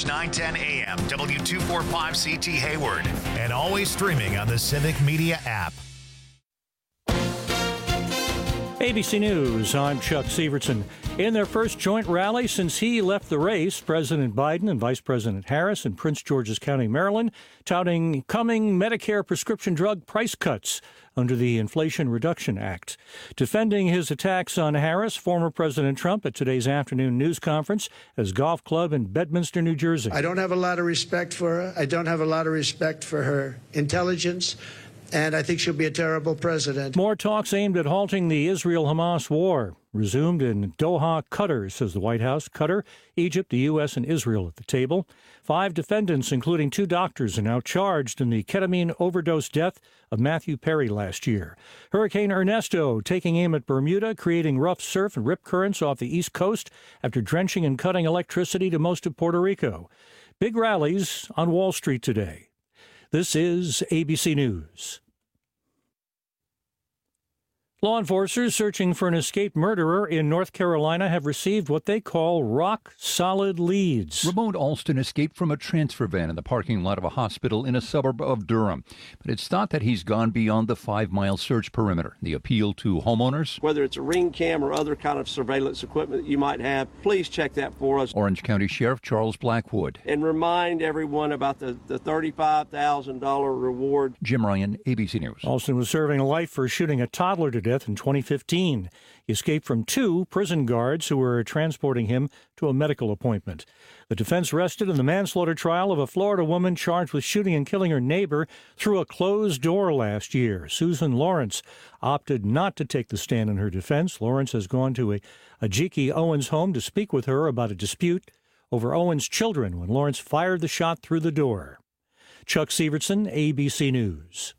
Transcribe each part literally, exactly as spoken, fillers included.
H nine ten A M, W two forty-five C T Hayward, and always streaming on the Civic Media app. A B C News, I'm Chuck Sievertson. In their first joint rally since he left the race, President Biden and Vice President Harris in Prince George's County, Maryland, touting coming Medicare prescription drug price cuts under the Inflation Reduction Act. Defending his attacks on Harris, former President Trump at today's afternoon news conference at his golf club in Bedminster, New Jersey. I don't have a lot of respect for her. I don't have a lot of respect for her intelligence. And I think she'll be a terrible president. More talks aimed at halting the Israel-Hamas war resumed in Doha, Qatar, says the White House. Qatar, Egypt, the U S, and Israel at the table. Five defendants, including two doctors, are now charged in the ketamine overdose death of Matthew Perry last year. Hurricane Ernesto taking aim at Bermuda, creating rough surf and rip currents off the East Coast after drenching and cutting electricity to most of Puerto Rico. Big rallies on Wall Street today. This is A B C News. Law enforcers searching for an escaped murderer in North Carolina have received what they call rock-solid leads. Ramon Alston escaped from a transfer van in the parking lot of a hospital in a suburb of Durham. But it's thought that he's gone beyond the five-mile search perimeter. The appeal to homeowners? Whether it's a ring cam or other kind of surveillance equipment that you might have, please check that for us. Orange County Sheriff Charles Blackwood. And remind everyone about the, the thirty-five thousand dollars reward. Jim Ryan, A B C News. Alston was serving life for shooting a toddler to death in twenty fifteen. He escaped from two prison guards who were transporting him to a medical appointment. The defense rested in the manslaughter trial of a Florida woman charged with shooting and killing her neighbor through a closed door last year. Susan Lawrence opted not to take the stand in her defense. Lawrence has gone to a Ajiki Owens home to speak with her about a dispute over Owens' children when Lawrence fired the shot through the door. Chuck Sievertson, A B C News.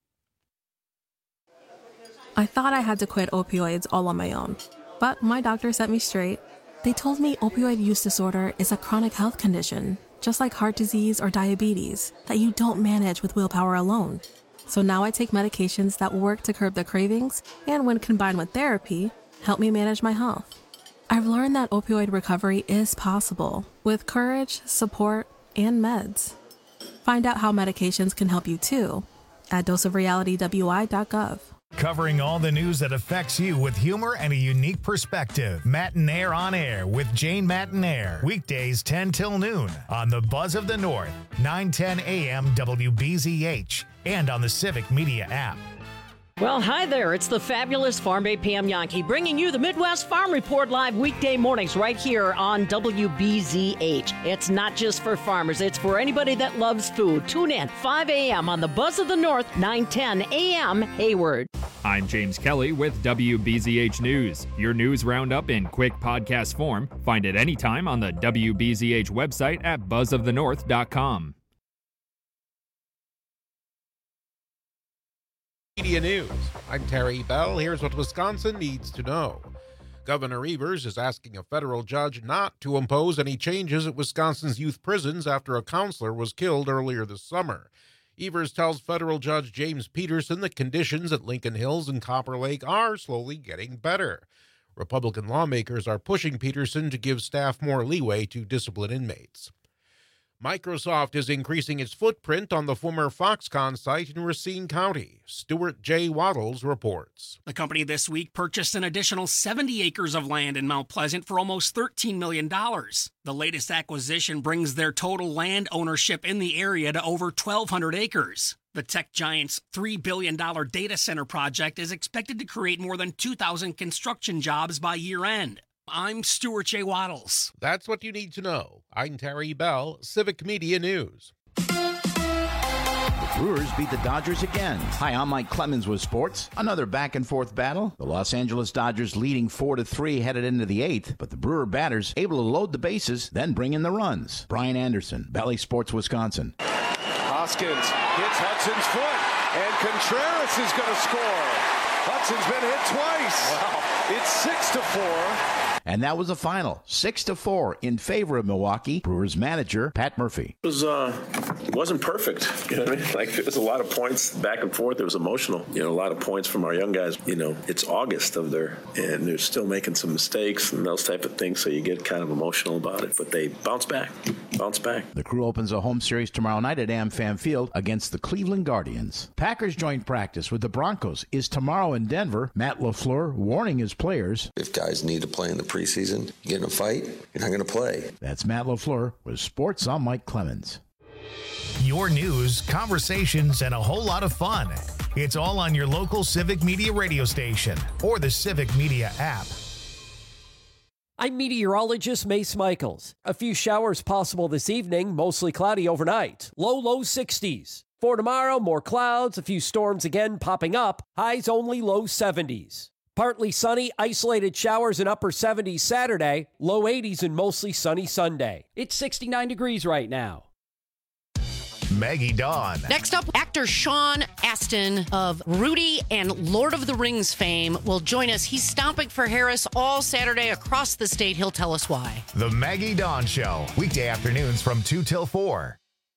I thought I had to quit opioids all on my own, but my doctor set me straight. They told me opioid use disorder is a chronic health condition, just like heart disease or diabetes, that you don't manage with willpower alone. So now I take medications that work to curb the cravings and, when combined with therapy, help me manage my health. I've learned that opioid recovery is possible with courage, support, and meds. Find out how medications can help you too at dose of reality w i dot gov. Covering all the news that affects you with humor and a unique perspective. Matinaire on Air with Jane Matinaire. Weekdays ten till noon on the Buzz of the North, nine ten A M W B Z H, and on the Civic Media app. Well, hi there. It's the fabulous Farm Babe Pam Yankee bringing you the Midwest Farm Report live weekday mornings right here on W B Z H. It's not just for farmers. It's for anybody that loves food. Tune in five A M on the Buzz of the North, nine ten A M Hayward. I'm James Kelly with W B Z H News. Your news roundup in quick podcast form. Find it anytime on the W B Z H website at buzz of the north dot com. Media News. I'm Terry Bell. Here's what Wisconsin needs to know. Governor Evers is asking a federal judge not to impose any changes at Wisconsin's youth prisons after a counselor was killed earlier this summer. Evers tells federal judge James Peterson that conditions at Lincoln Hills and Copper Lake are slowly getting better. Republican lawmakers are pushing Peterson to give staff more leeway to discipline inmates. Microsoft is increasing its footprint on the former Foxconn site in Racine County. Stuart J. Waddles reports. The company this week purchased an additional seventy acres of land in Mount Pleasant for almost thirteen million dollars. The latest acquisition brings their total land ownership in the area to over twelve hundred acres. The tech giant's three billion dollars data center project is expected to create more than two thousand construction jobs by year end. I'm Stuart J. Waddles. That's what you need to know. I'm Terry Bell, Civic Media News. The Brewers beat the Dodgers again. Hi, I'm Mike Clemens with sports. Another back-and-forth battle. The Los Angeles Dodgers leading four to three headed into the eighth, but the Brewer batters able to load the bases, then bring in the runs. Brian Anderson, Bally Sports, Wisconsin. Hoskins hits Hudson's foot, and Contreras is going to score. Hudson's been hit twice. Wow. It's six to four. And that was the final, six to four in favor of Milwaukee. Brewers manager Pat Murphy. It was uh, it wasn't perfect. You know what I mean? Like, there was a lot of points back and forth. It was emotional. You know, a lot of points from our young guys. You know, it's August of their, and they're still making some mistakes and those type of things. So you get kind of emotional about it. But they bounce back, bounce back. The Crew opens a home series tomorrow night at AmFam Field against the Cleveland Guardians. Packers joint practice with the Broncos is tomorrow in Denver. Matt LaFleur warning his players. If guys need to play in the preseason, get in a fight, you're not going to play. That's Matt LaFleur with Sports. I'm Mike Clemens. Your news, conversations, and a whole lot of fun. It's all on your local Civic Media radio station or the Civic Media app. I'm meteorologist Mace Michaels. A few showers possible this evening, mostly cloudy overnight. Low, low sixties. For tomorrow, more clouds, a few storms again popping up. Highs only low seventies. Partly sunny, isolated showers in upper seventies Saturday, low eighties and mostly sunny Sunday. It's sixty-nine degrees right now. Maggie Dawn. Next up, actor Sean Astin of Rudy and Lord of the Rings fame will join us. He's stomping for Harris all Saturday across the state. He'll tell us why. The Maggie Dawn Show, weekday afternoons from two till four.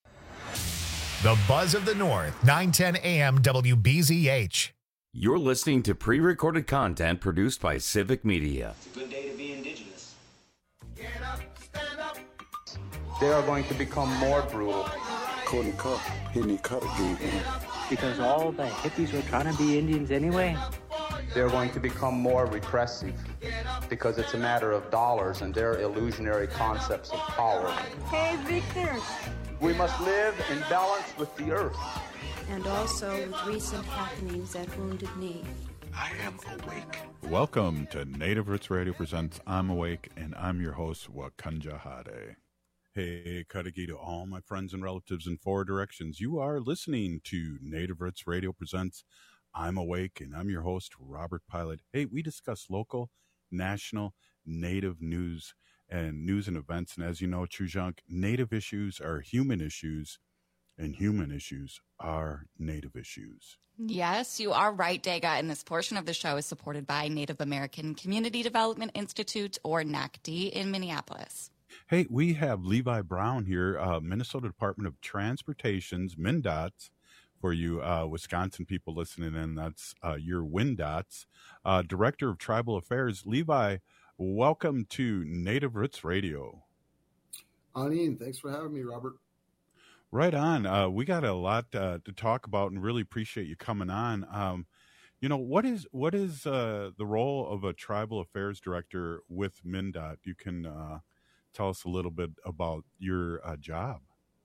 The Buzz of the North, nine ten a.m. W B Z H. You're listening to pre-recorded content produced by Civic Media. It's a good day to be indigenous. Get up, stand up. They are going to become more brutal. Cody Cup, Henny Cutter gave him. Because all the hippies were trying to be Indians anyway. They're going to become more repressive because it's a matter of dollars and their illusionary concepts of power. Hey, Victor. We must live in balance with the earth. And also with recent happenings at Wounded Knee. I am awake. Welcome to Native Roots Radio presents I'm Awake, and I'm your host, Wakanja Hade. Hey, Kadagi to all my friends and relatives in four directions. You are listening to Native Roots Radio presents I'm Awake, and I'm your host, Robert Pilot. Hey, we discuss local, national, Native news and news and events. And as you know, Chujunk, Native issues are human issues, and human issues are Native issues. Yes, you are right, Dega, and this portion of the show is supported by Native American Community Development Institute, or N A C D, in Minneapolis. Hey, we have Levi Brown here, uh, Minnesota Department of Transportation's MnDOT, for you uh, Wisconsin people listening in. That's uh, your WinDOTs, uh, Director of Tribal Affairs. Levi, welcome to Native Roots Radio. Ani, thanks for having me, Robert. Right on. Uh, we got a lot uh, to talk about, and really appreciate you coming on. Um, you know, what is what is uh, the role of a tribal affairs director with MnDOT? You can uh, tell us a little bit about your uh, job.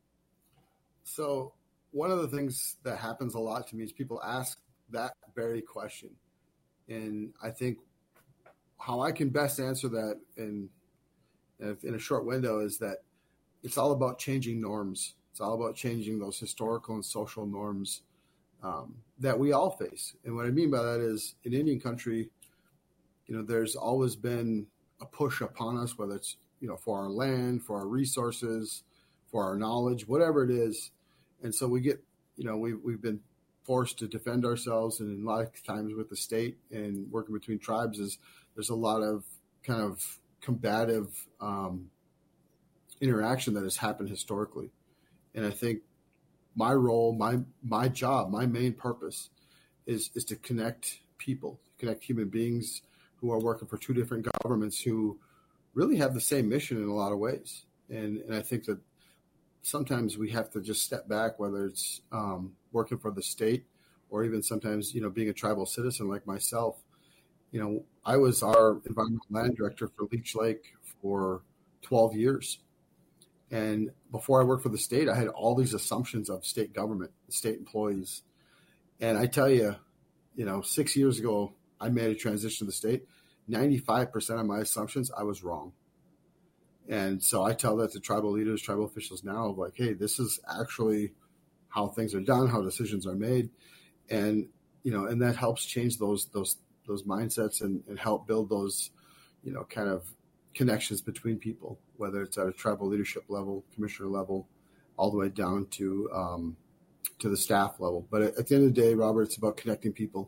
So one of the things that happens a lot to me is people ask that very question. And I think how I can best answer that in, in a short window is that it's all about changing norms. It's all about changing those historical and social norms um, that we all face. And what I mean by that is, in Indian country, you know, there's always been a push upon us, whether it's, you know, for our land, for our resources, for our knowledge, whatever it is. And so we get, you know, we've, we've been forced to defend ourselves. And a lot of times with the state and working between tribes is there's a lot of kind of combative um, interaction that has happened historically. And I think my role, my my job, my main purpose is is to connect people, connect human beings who are working for two different governments who really have the same mission in a lot of ways. And and I think that sometimes we have to just step back, whether it's um, working for the state or even sometimes, you know, being a tribal citizen like myself. You know, I was our environmental land director for Leech Lake for twelve years. And before I worked for the state, I had all these assumptions of state government, state employees. And I tell you, you know, six years ago, I made a transition to the state. ninety-five percent of my assumptions, I was wrong. And so I tell that to tribal leaders, tribal officials now, like, hey, this is actually how things are done, how decisions are made. And, you know, and that helps change those, those, those mindsets and, and help build those, you know, kind of connections between people, whether it's at a tribal leadership level, commissioner level, all the way down to um, to the staff level. But at, at the end of the day, Robert, it's about connecting people,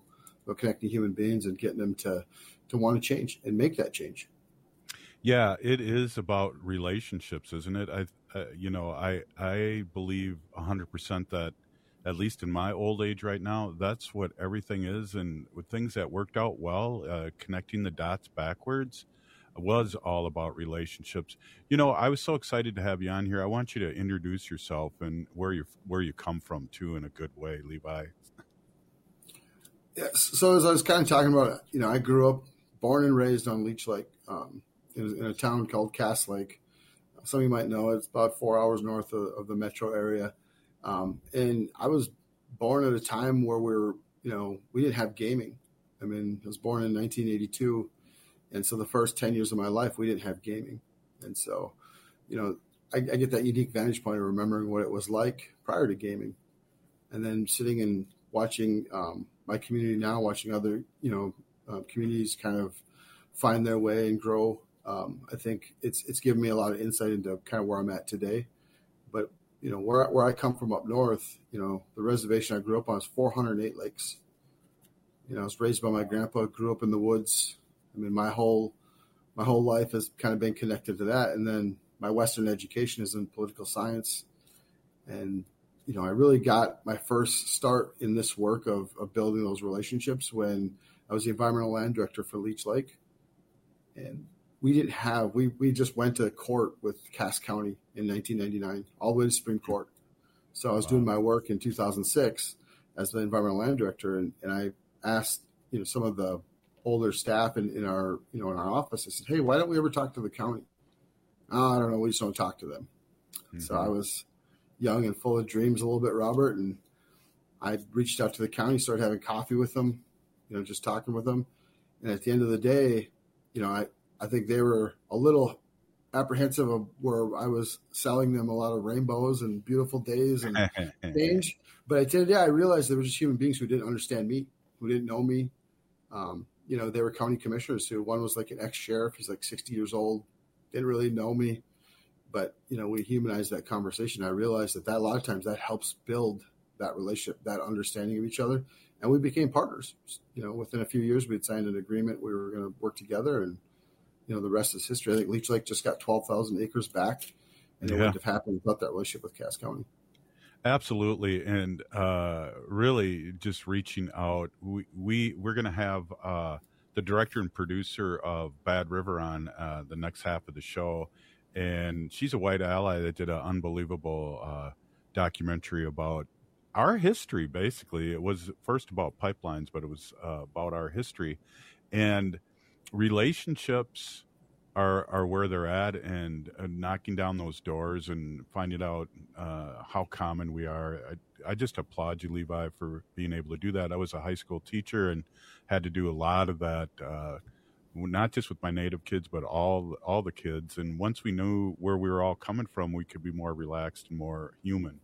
about connecting human beings and getting them to, to want to change and make that change. Yeah, it is about relationships, isn't it? I, uh, you know, I I believe a hundred percent that, at least in my old age right now, that's what everything is. And with things that worked out well, uh, connecting the dots backwards was all about relationships. You know, I was so excited to have you on here. I want you to introduce yourself and where you where you come from too, in a good way, Levi. Yes. So as I was kind of talking about, you know, I grew up, born and raised on Leech Lake. Um, In, in a town called Cass Lake. Some of you might know it's about four hours north of, of the metro area. Um, and I was born at a time where we were, you know, we didn't have gaming. I mean, I was born in nineteen eighty-two. And so the first ten years of my life, we didn't have gaming. And so, you know, I, I get that unique vantage point of remembering what it was like prior to gaming. And then sitting and watching um, my community now, watching other, you know, uh, communities kind of find their way and grow. Um, I think it's it's given me a lot of insight into kind of where I'm at today. But, you know, where, where I come from up north, you know, the reservation I grew up on is four hundred eight lakes. You know, I was raised by my grandpa, grew up in the woods. I mean, my whole my whole life has kind of been connected to that. And then my Western education is in political science. And, you know, I really got my first start in this work of, of building those relationships when I was the environmental land director for Leech Lake. And we didn't have, we, we just went to court with Cass County in nineteen ninety-nine, all the way to Supreme Court. So I was wow. doing my work in two thousand six as the environmental land director. And, and I asked, you know, some of the older staff in, in our, you know, in our office, I said, hey, why don't we ever talk to the county? Oh, I don't know. We just don't talk to them. Mm-hmm. So I was young and full of dreams a little bit, Robert. And I reached out to the county, started having coffee with them, you know, just talking with them. And at the end of the day, you know, I, I think they were a little apprehensive of where I was selling them a lot of rainbows and beautiful days and change. But at the end of the day, I realized they were just human beings who didn't understand me, who didn't know me. Um, you know, they were county commissioners who, one was like an ex-sheriff. He's like sixty years old, didn't really know me. But, you know, we humanized that conversation. I realized that, that a lot of times that helps build that relationship, that understanding of each other. And we became partners. You know, within a few years, we had signed an agreement. We were going to work together, and, you know, the rest is history. I think Leech Lake just got twelve thousand acres back, and it yeah. wouldn't have happened without that relationship with Cass County. Absolutely. And uh, really just reaching out. We, we, we're going to have uh, the director and producer of Bad River on uh, the next half of the show. And she's a white ally that did an unbelievable uh, documentary about our history, basically. It was first about pipelines, but it was uh, about our history. And relationships are are where they're at, and uh, knocking down those doors and finding out uh, how common we are. I, I just applaud you, Levi, for being able to do that. I was a high school teacher and had to do a lot of that, uh, not just with my native kids, but all all the kids. And once we knew where we were all coming from, we could be more relaxed and more human.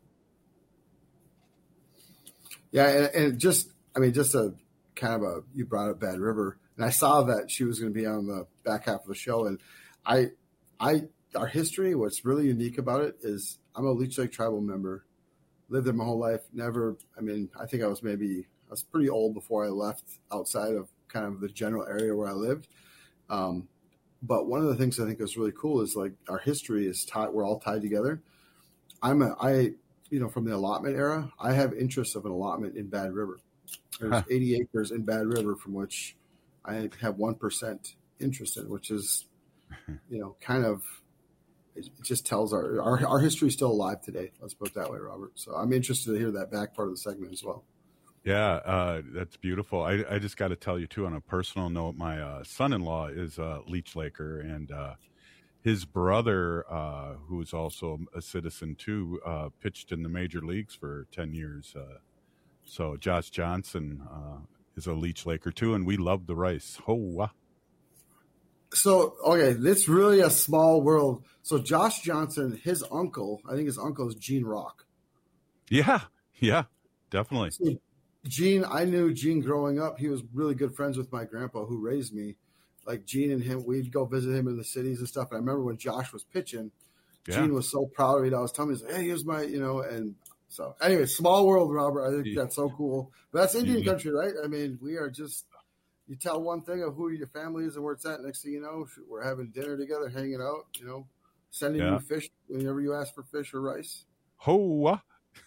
Yeah, and, and just, I mean, just a kind of a, you brought up Bad River, and I saw that she was going to be on the back half of the show. And I, I, our history, what's really unique about it is I'm a Leech Lake tribal member, lived there my whole life. Never, I mean, I think I was maybe, I was pretty old before I left outside of kind of the general area where I lived. Um, but one of the things I think is really cool is like our history is tied, we're all tied together. I'm a, I, you know, from the allotment era, I have interests of an allotment in Bad River. There's huh. eighty acres in Bad River from which I have one percent interest in, which is, you know, kind of, it just tells our, our, our history is still alive today. Let's put it that way, Robert. So I'm interested to hear that back part of the segment as well. Yeah, uh, that's beautiful. I, I just got to tell you too, on a personal note, my uh, son-in-law is a Leech Laker, and uh, his brother, uh, who is also a citizen too, uh, pitched in the major leagues for ten years. Uh, so Josh Johnson uh, is a Leech Laker too, and we love the rice. Oh, wow. So, okay, it's really a small world. So Josh Johnson, his uncle, I think his uncle is Gene Rock. Yeah, yeah, definitely. So Gene, I knew Gene growing up. He was really good friends with my grandpa who raised me. Like Gene and him, we'd go visit him in the cities and stuff. And I remember when Josh was pitching, yeah. Gene was so proud of it. I was telling him, hey, here's my, you know, and So anyway, small world, Robert. I think that's so cool. But that's Indian Yeah. country, right? I mean, we are just, you tell one thing of who your family is and where it's at. Next thing you know, we're having dinner together, hanging out, you know, sending Yeah. you fish whenever you ask for fish or rice. Hoa.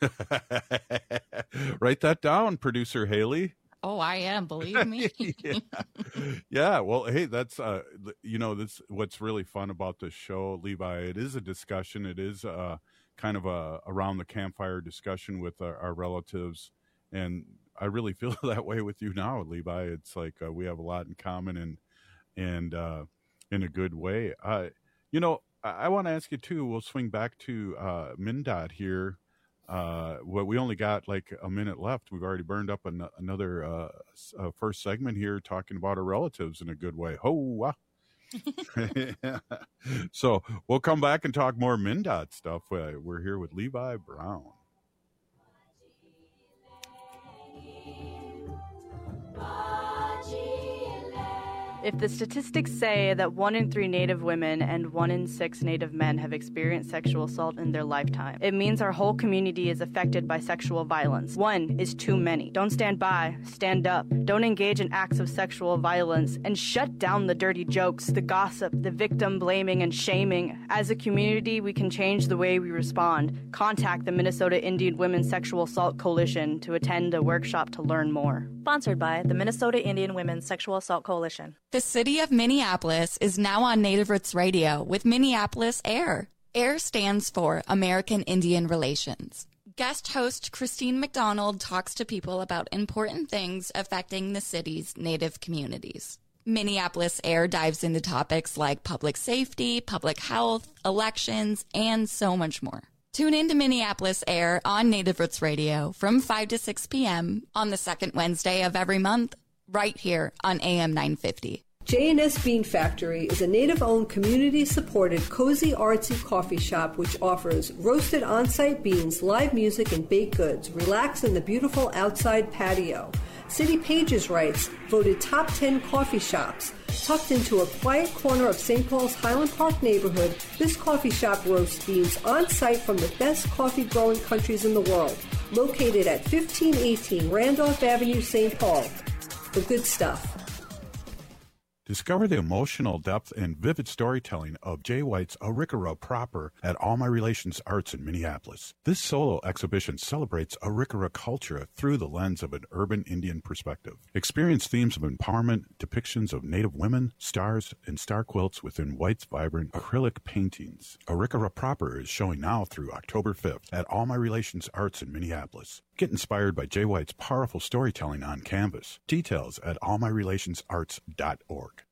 Write that down, producer Haley. Oh, I am. Believe me. yeah. yeah. Well, hey, that's uh, you know, that's what's really fun about this show, Levi. It is a discussion. It is uh, kind of a around the campfire discussion with our, our relatives, and I really feel that way with you now, Levi. It's like uh, we have a lot in common, and and uh, in a good way. Uh, you know, I, I want to ask you too. We'll swing back to uh, MnDOT here. Uh, well, we only got like a minute left. We've already burned up an, another uh, uh, first segment here talking about our relatives in a good way. Ho! So we'll come back and talk more MnDOT stuff. Uh, we're here with Levi Brown. If the statistics say that one in three Native women and one in six Native men have experienced sexual assault in their lifetime, it means our whole community is affected by sexual violence. One is too many. Don't stand by, stand up. Don't engage in acts of sexual violence, and shut down the dirty jokes, the gossip, the victim blaming and shaming. As a community, we can change the way we respond. Contact the Minnesota Indian Women's Sexual Assault Coalition to attend a workshop to learn more. Sponsored by the Minnesota Indian Women's Sexual Assault Coalition. The city of Minneapolis is now on Native Roots Radio with Minneapolis AIR. AIR stands for American Indian Relations. Guest host Christine McDonald talks to people about important things affecting the city's Native communities. Minneapolis AIR dives into topics like public safety, public health, elections, and so much more. Tune in to Minneapolis AIR on Native Roots Radio from five to six p.m. on the second Wednesday of every month, right here on A M nine fifty. J and S Bean Factory is a Native-owned, community-supported, cozy, artsy coffee shop which offers roasted on-site beans, live music, and baked goods. Relax in the beautiful outside patio. City Pages writes, voted top ten coffee shops. Tucked into a quiet corner of Saint Paul's Highland Park neighborhood, this coffee shop roasts beans on-site from the best coffee-growing countries in the world. Located at fifteen eighteen Randolph Avenue, Saint Paul. The good stuff. Discover the emotional depth and vivid storytelling of Jay White's Arikara Proper at All My Relations Arts in Minneapolis. This solo exhibition celebrates Arikara culture through the lens of an urban Indian perspective. Experience themes of empowerment, depictions of Native women, stars, and star quilts within White's vibrant acrylic paintings. Arikara Proper is showing now through October fifth at All My Relations Arts in Minneapolis. Get inspired by Jay White's powerful storytelling on canvas. Details at all my relations arts dot org.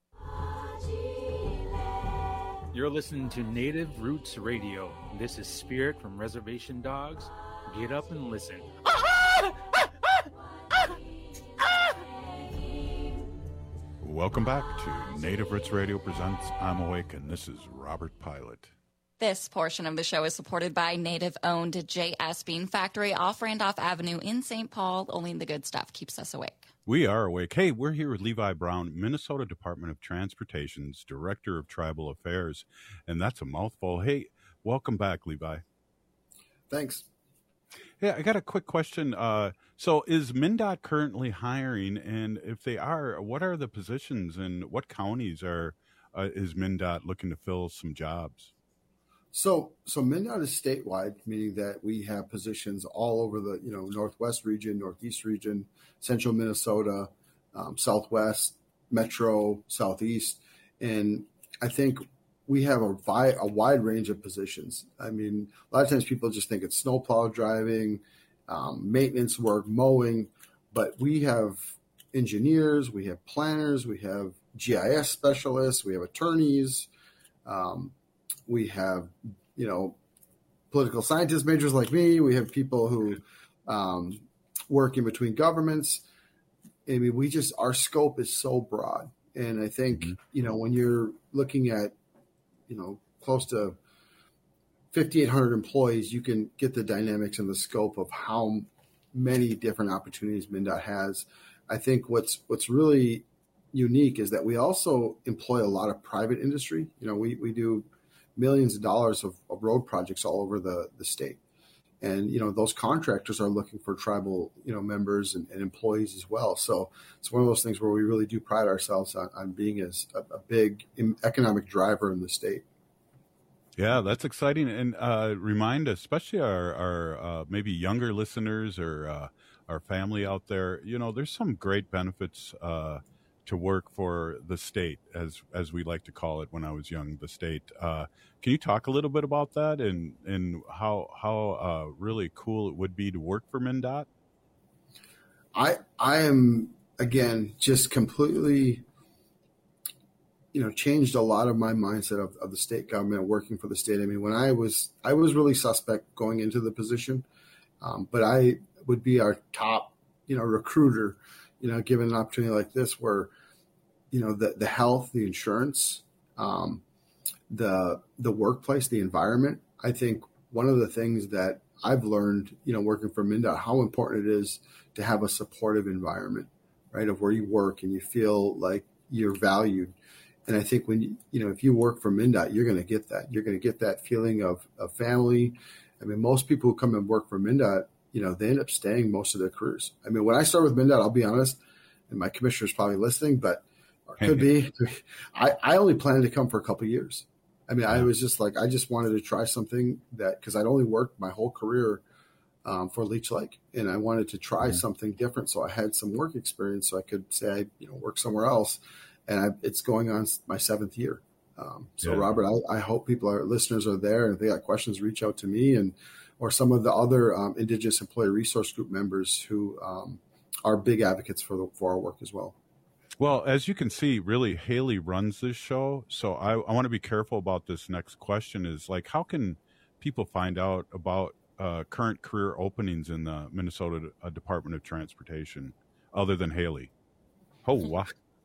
You're listening to Native Roots Radio. This is Spirit from Reservation Dogs. Get up and listen. Welcome back to Native Roots Radio presents I'm Awake, and this is Robert Pilot. This portion of the show is supported by Native-owned J S Bean Factory off Randolph Avenue in Saint Paul. Only the good stuff keeps us awake. We are awake. Hey, we're here with Levi Brown, Minnesota Department of Transportation's Director of Tribal Affairs, and that's a mouthful. Hey, welcome back, Levi. Thanks. Yeah, I got a quick question. Uh, so is MnDOT currently hiring, and if they are, what are the positions and what counties are uh, is MnDOT looking to fill some jobs? So, so MnDOT is statewide, meaning that we have positions all over the, you know, Northwest region, Northeast region, Central Minnesota, um, Southwest, Metro, Southeast. And I think we have a, vi- a wide range of positions. I mean, a lot of times people just think it's snowplow driving, um, maintenance work, mowing, but we have engineers, we have planners, we have G I S specialists, we have attorneys, um, we have, you know, political scientist majors like me. We have people who um, work in between governments. I mean, we just, our scope is so broad. And I think, mm-hmm. you know, when you're looking at, you know, close to fifty-eight hundred employees, you can get the dynamics and the scope of how many different opportunities MnDOT has. I think what's, what's really unique is that we also employ a lot of private industry. You know, we, we do millions of dollars of, of road projects all over the, the state. And, you know, those contractors are looking for tribal, you know, members and, and employees as well. So it's one of those things where we really do pride ourselves on, on being as a, a big economic driver in the state. Yeah, that's exciting. And uh, remind especially our, our uh, maybe younger listeners or uh, our family out there, you know, there's some great benefits uh, to work for the state, as as we like to call it when I was young, the state. Uh, can you talk a little bit about that and, and how how uh, really cool it would be to work for MnDOT? I I am, again, just completely, you know, changed a lot of my mindset of, of the state government, working for the state. I mean, when I was, I was really suspect going into the position, um, but I would be our top, you know, recruiter, you know, given an opportunity like this where, you know, the, the health, the insurance, um, the, the workplace, the environment. I think one of the things that I've learned, you know, working for MnDOT, how important it is to have a supportive environment, right, of where you work and you feel like you're valued. And I think when, you, you know, if you work for MnDOT, you're going to get that. You're going to get that feeling of, of family. I mean, most people who come and work for MnDOT, you know, they end up staying most of their careers. I mean, when I started with MnDOT, I'll be honest, and my commissioner's probably listening, but or could be, I, I only planned to come for a couple of years. I mean, I was just like, I just wanted to try something that, because I'd only worked my whole career um, for Leech Lake, and I wanted to try mm-hmm. something different. So I had some work experience, so I could say I, you know, work somewhere else. And I, it's going on my seventh year. Um, so, yeah. Robert, I, I hope people, our listeners, are there. And if they got questions, reach out to me and or some of the other um, Indigenous Employee Resource Group members who um, are big advocates for the, for our work as well. Well, as you can see, really, Haley runs this show. So I, I want to be careful about this next question is like, how can people find out about uh, current career openings in the Minnesota uh, Department of Transportation other than Haley? Oh, wow.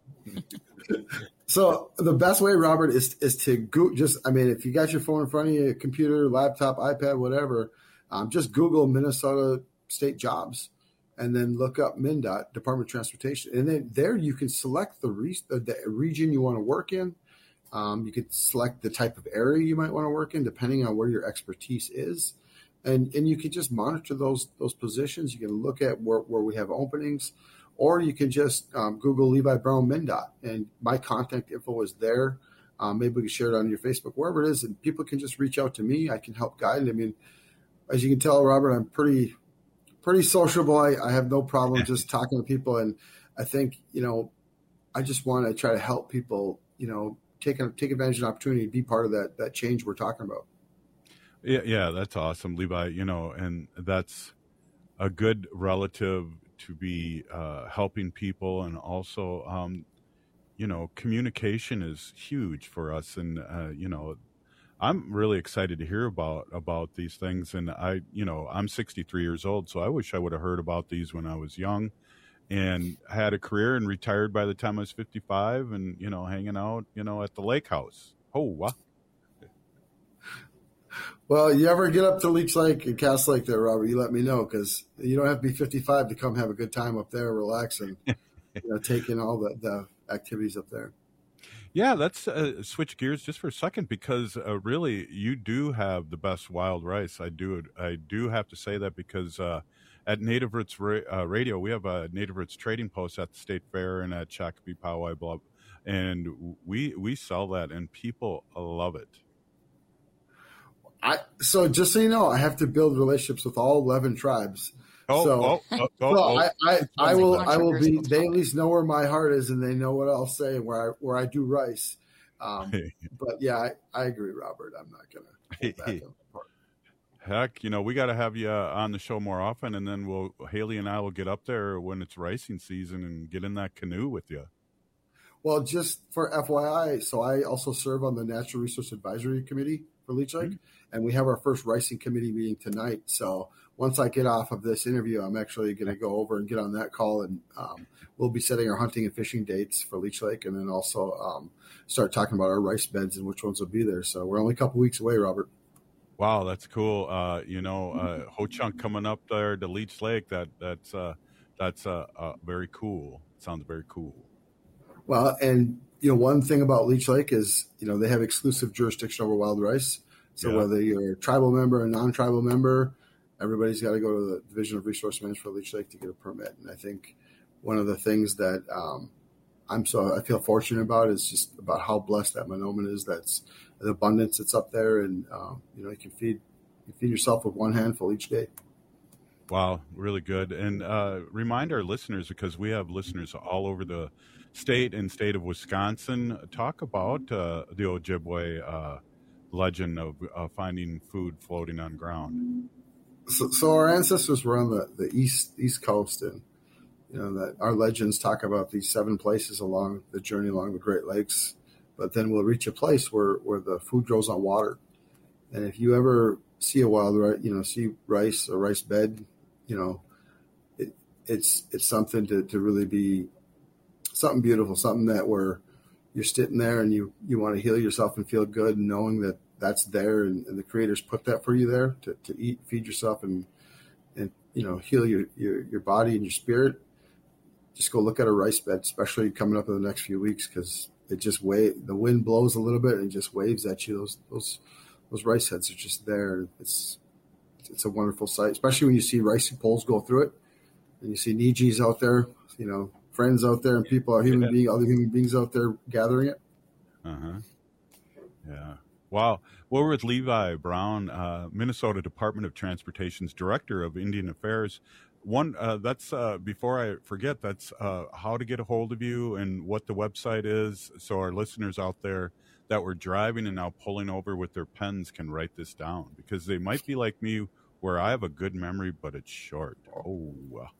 So the best way, Robert, is is to go, just, I mean, if you got your phone in front of you, computer, laptop, iPad, whatever, um, just Google Minnesota state jobs and then look up MnDOT, Department of Transportation. And then there you can select the, re- the region you want to work in. Um, you could select the type of area you might want to work in, depending on where your expertise is. And and you can just monitor those those positions. You can look at where, where we have openings. Or you can just um, Google Levi Brown MnDOT, and my contact info is there. Um, maybe we can share it on your Facebook, wherever it is, and people can just reach out to me. I can help guide. I mean, as you can tell, Robert, I'm pretty, pretty sociable. I, I have no problem just talking to people, and I think, you know, I just want to try to help people, you know, take take advantage of an opportunity, be part of that that change we're talking about. Yeah, yeah, that's awesome, Levi. You know, and that's a good relative to be uh, helping people, and also, um, you know, communication is huge for us. And, uh, you know, I'm really excited to hear about, about these things. And I, you know, I'm sixty-three years old, so I wish I would have heard about these when I was young and had a career and retired by the time I was fifty-five and, you know, hanging out, you know, at the lake house. Oh, wow. Well, you ever get up to Leech Lake and Cass Lake there, Robert, you let me know, because you don't have to be fifty-five to come have a good time up there, relax, and you know, take in all the, the activities up there. Yeah, let's uh, switch gears just for a second, because uh, really you do have the best wild rice. I do I do have to say that, because uh, at Native Roots Ra- uh, Radio, we have a Native Roots trading post at the State Fair and at Shakopee Poway Bluff, and we we sell that, and people love it. I, so just so you know, I have to build relationships with all eleven tribes. Oh, so, oh, oh, oh, so oh. I, I, I will, I will be. They at least know where my heart is, and they know what I'll say where I, where I do rice. Um, but yeah, I, I agree, Robert. I'm not gonna hold back on that part. Heck, you know, we got to have you uh, on the show more often, and then we'll Haley and I will get up there when it's ricing season and get in that canoe with you. Well, just for F Y I, so I also serve on the Natural Resource Advisory Committee for Leech Lake, mm-hmm. and we have our first ricing committee meeting tonight. So once I get off of this interview, I'm actually going to go over and get on that call, and um, we'll be setting our hunting and fishing dates for Leech Lake, and then also um, start talking about our rice beds and which ones will be there. So we're only a couple weeks away, Robert. Wow, that's cool. Uh, you know, uh, Ho Chunk coming up there to Leech Lake. That that's uh, that's uh, uh, very cool. Sounds very cool. Well, and you know, one thing about Leech Lake is, you know, they have exclusive jurisdiction over wild rice. So yeah. whether you're a tribal member, a non-tribal member, everybody's got to go to the Division of Resource Management for Leech Lake to get a permit. And I think one of the things that um, I'm so I feel fortunate about is just about how blessed that Mahnomen is. That's the abundance that's up there, and um, you know, you can feed you feed yourself with one handful each day. Wow, really good. And uh, remind our listeners, because we have listeners all over the state and state of Wisconsin, talk about uh, the Ojibwe uh, legend of uh, finding food floating on ground. So, so our ancestors were on the, the east east coast, and you know that our legends talk about these seven places along the journey along the Great Lakes. But then we'll reach a place where, where the food grows on water. And if you ever see a wild rice, you know, see rice or rice bed, you know, it, it's it's something to, to really be something beautiful, something that where you're sitting there and you, you want to heal yourself and feel good, and knowing that that's there, and, and the creators put that for you there to, to eat, feed yourself, and, and you know, heal your, your, your body and your spirit. Just go look at a rice bed, especially coming up in the next few weeks, because it just wave, the wind blows a little bit and just waves at you. Those those those rice heads are just there. It's it's a wonderful sight, especially when you see rice poles go through it, and you see Nijis out there, you know, friends out there, and people, human yeah. being, other human beings out there gathering it. Uh huh. Yeah. Wow. Well, we're with Levi Brown, uh, Minnesota Department of Transportation's Director of Indian Affairs. One, uh, that's, uh, before I forget, that's uh, how to get a hold of you and what the website is, so our listeners out there that were driving and now pulling over with their pens can write this down, because they might be like me, where I have a good memory, but it's short. Oh.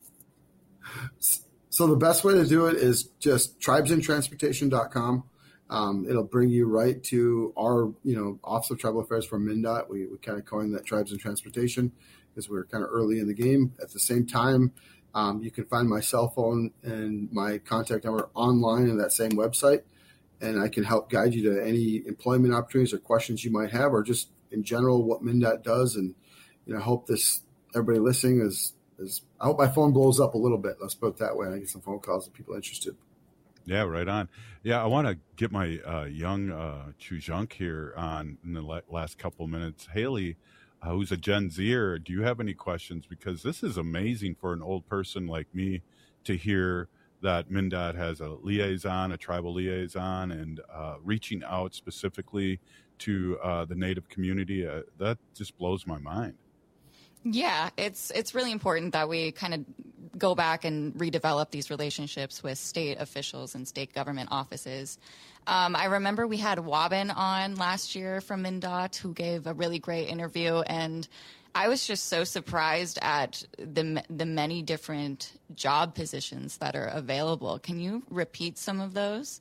So the best way to do it is just tribes in transportation dot com. Um, it'll bring you right to our, you know, Office of Tribal Affairs from MnDOT. We, we kind of coined that Tribes in Transportation because we're kind of early in the game. At the same time, um, you can find my cell phone and my contact number online in that same website, and I can help guide you to any employment opportunities or questions you might have, or just in general what MnDOT does. And you know, I hope this everybody listening is is. I hope my phone blows up a little bit. Let's put it that way. And I get some phone calls of people interested. Yeah, right on. Yeah, I want to get my uh, young uh, Chujunk here on in the la- last couple of minutes. Haley, uh, who's a Gen Zer, do you have any questions? Because this is amazing for an old person like me to hear that MnDOT has a liaison, a tribal liaison, and uh, reaching out specifically to uh, the Native community. Uh, that just blows my mind. Yeah, it's it's really important that we kind of go back and redevelop these relationships with state officials and state government offices. Um, I remember we had Wabin on last year from MnDOT, who gave a really great interview, and I was just so surprised at the the many different job positions that are available. Can you repeat some of those?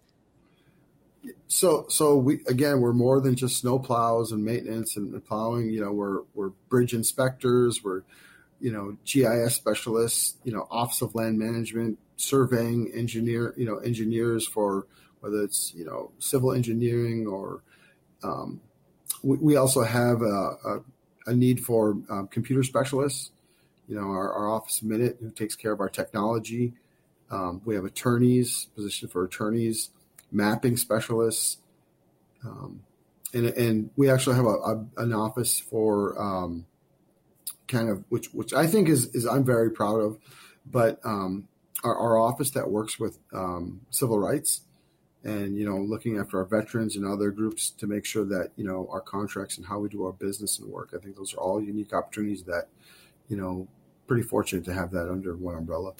So, so we again, we're more than just snow plows and maintenance and plowing. You know, we're we're bridge inspectors. We're, you know, G I S specialists. You know, Office of Land Management, surveying engineer. You know, engineers for whether it's you know civil engineering or. Um, we, we also have a, a, a need for um, computer specialists. You know, our, our office minute who takes care of our technology. Um, we have attorneys, position for attorneys. Mapping specialists, um, and and we actually have a, a an office for um, kind of which which I think is is I'm very proud of, but um, our, our office that works with um, civil rights, and you know looking after our veterans and other groups to make sure that you know our contracts and how we do our business and work. I think those are all unique opportunities that you know pretty fortunate to have that under one umbrella.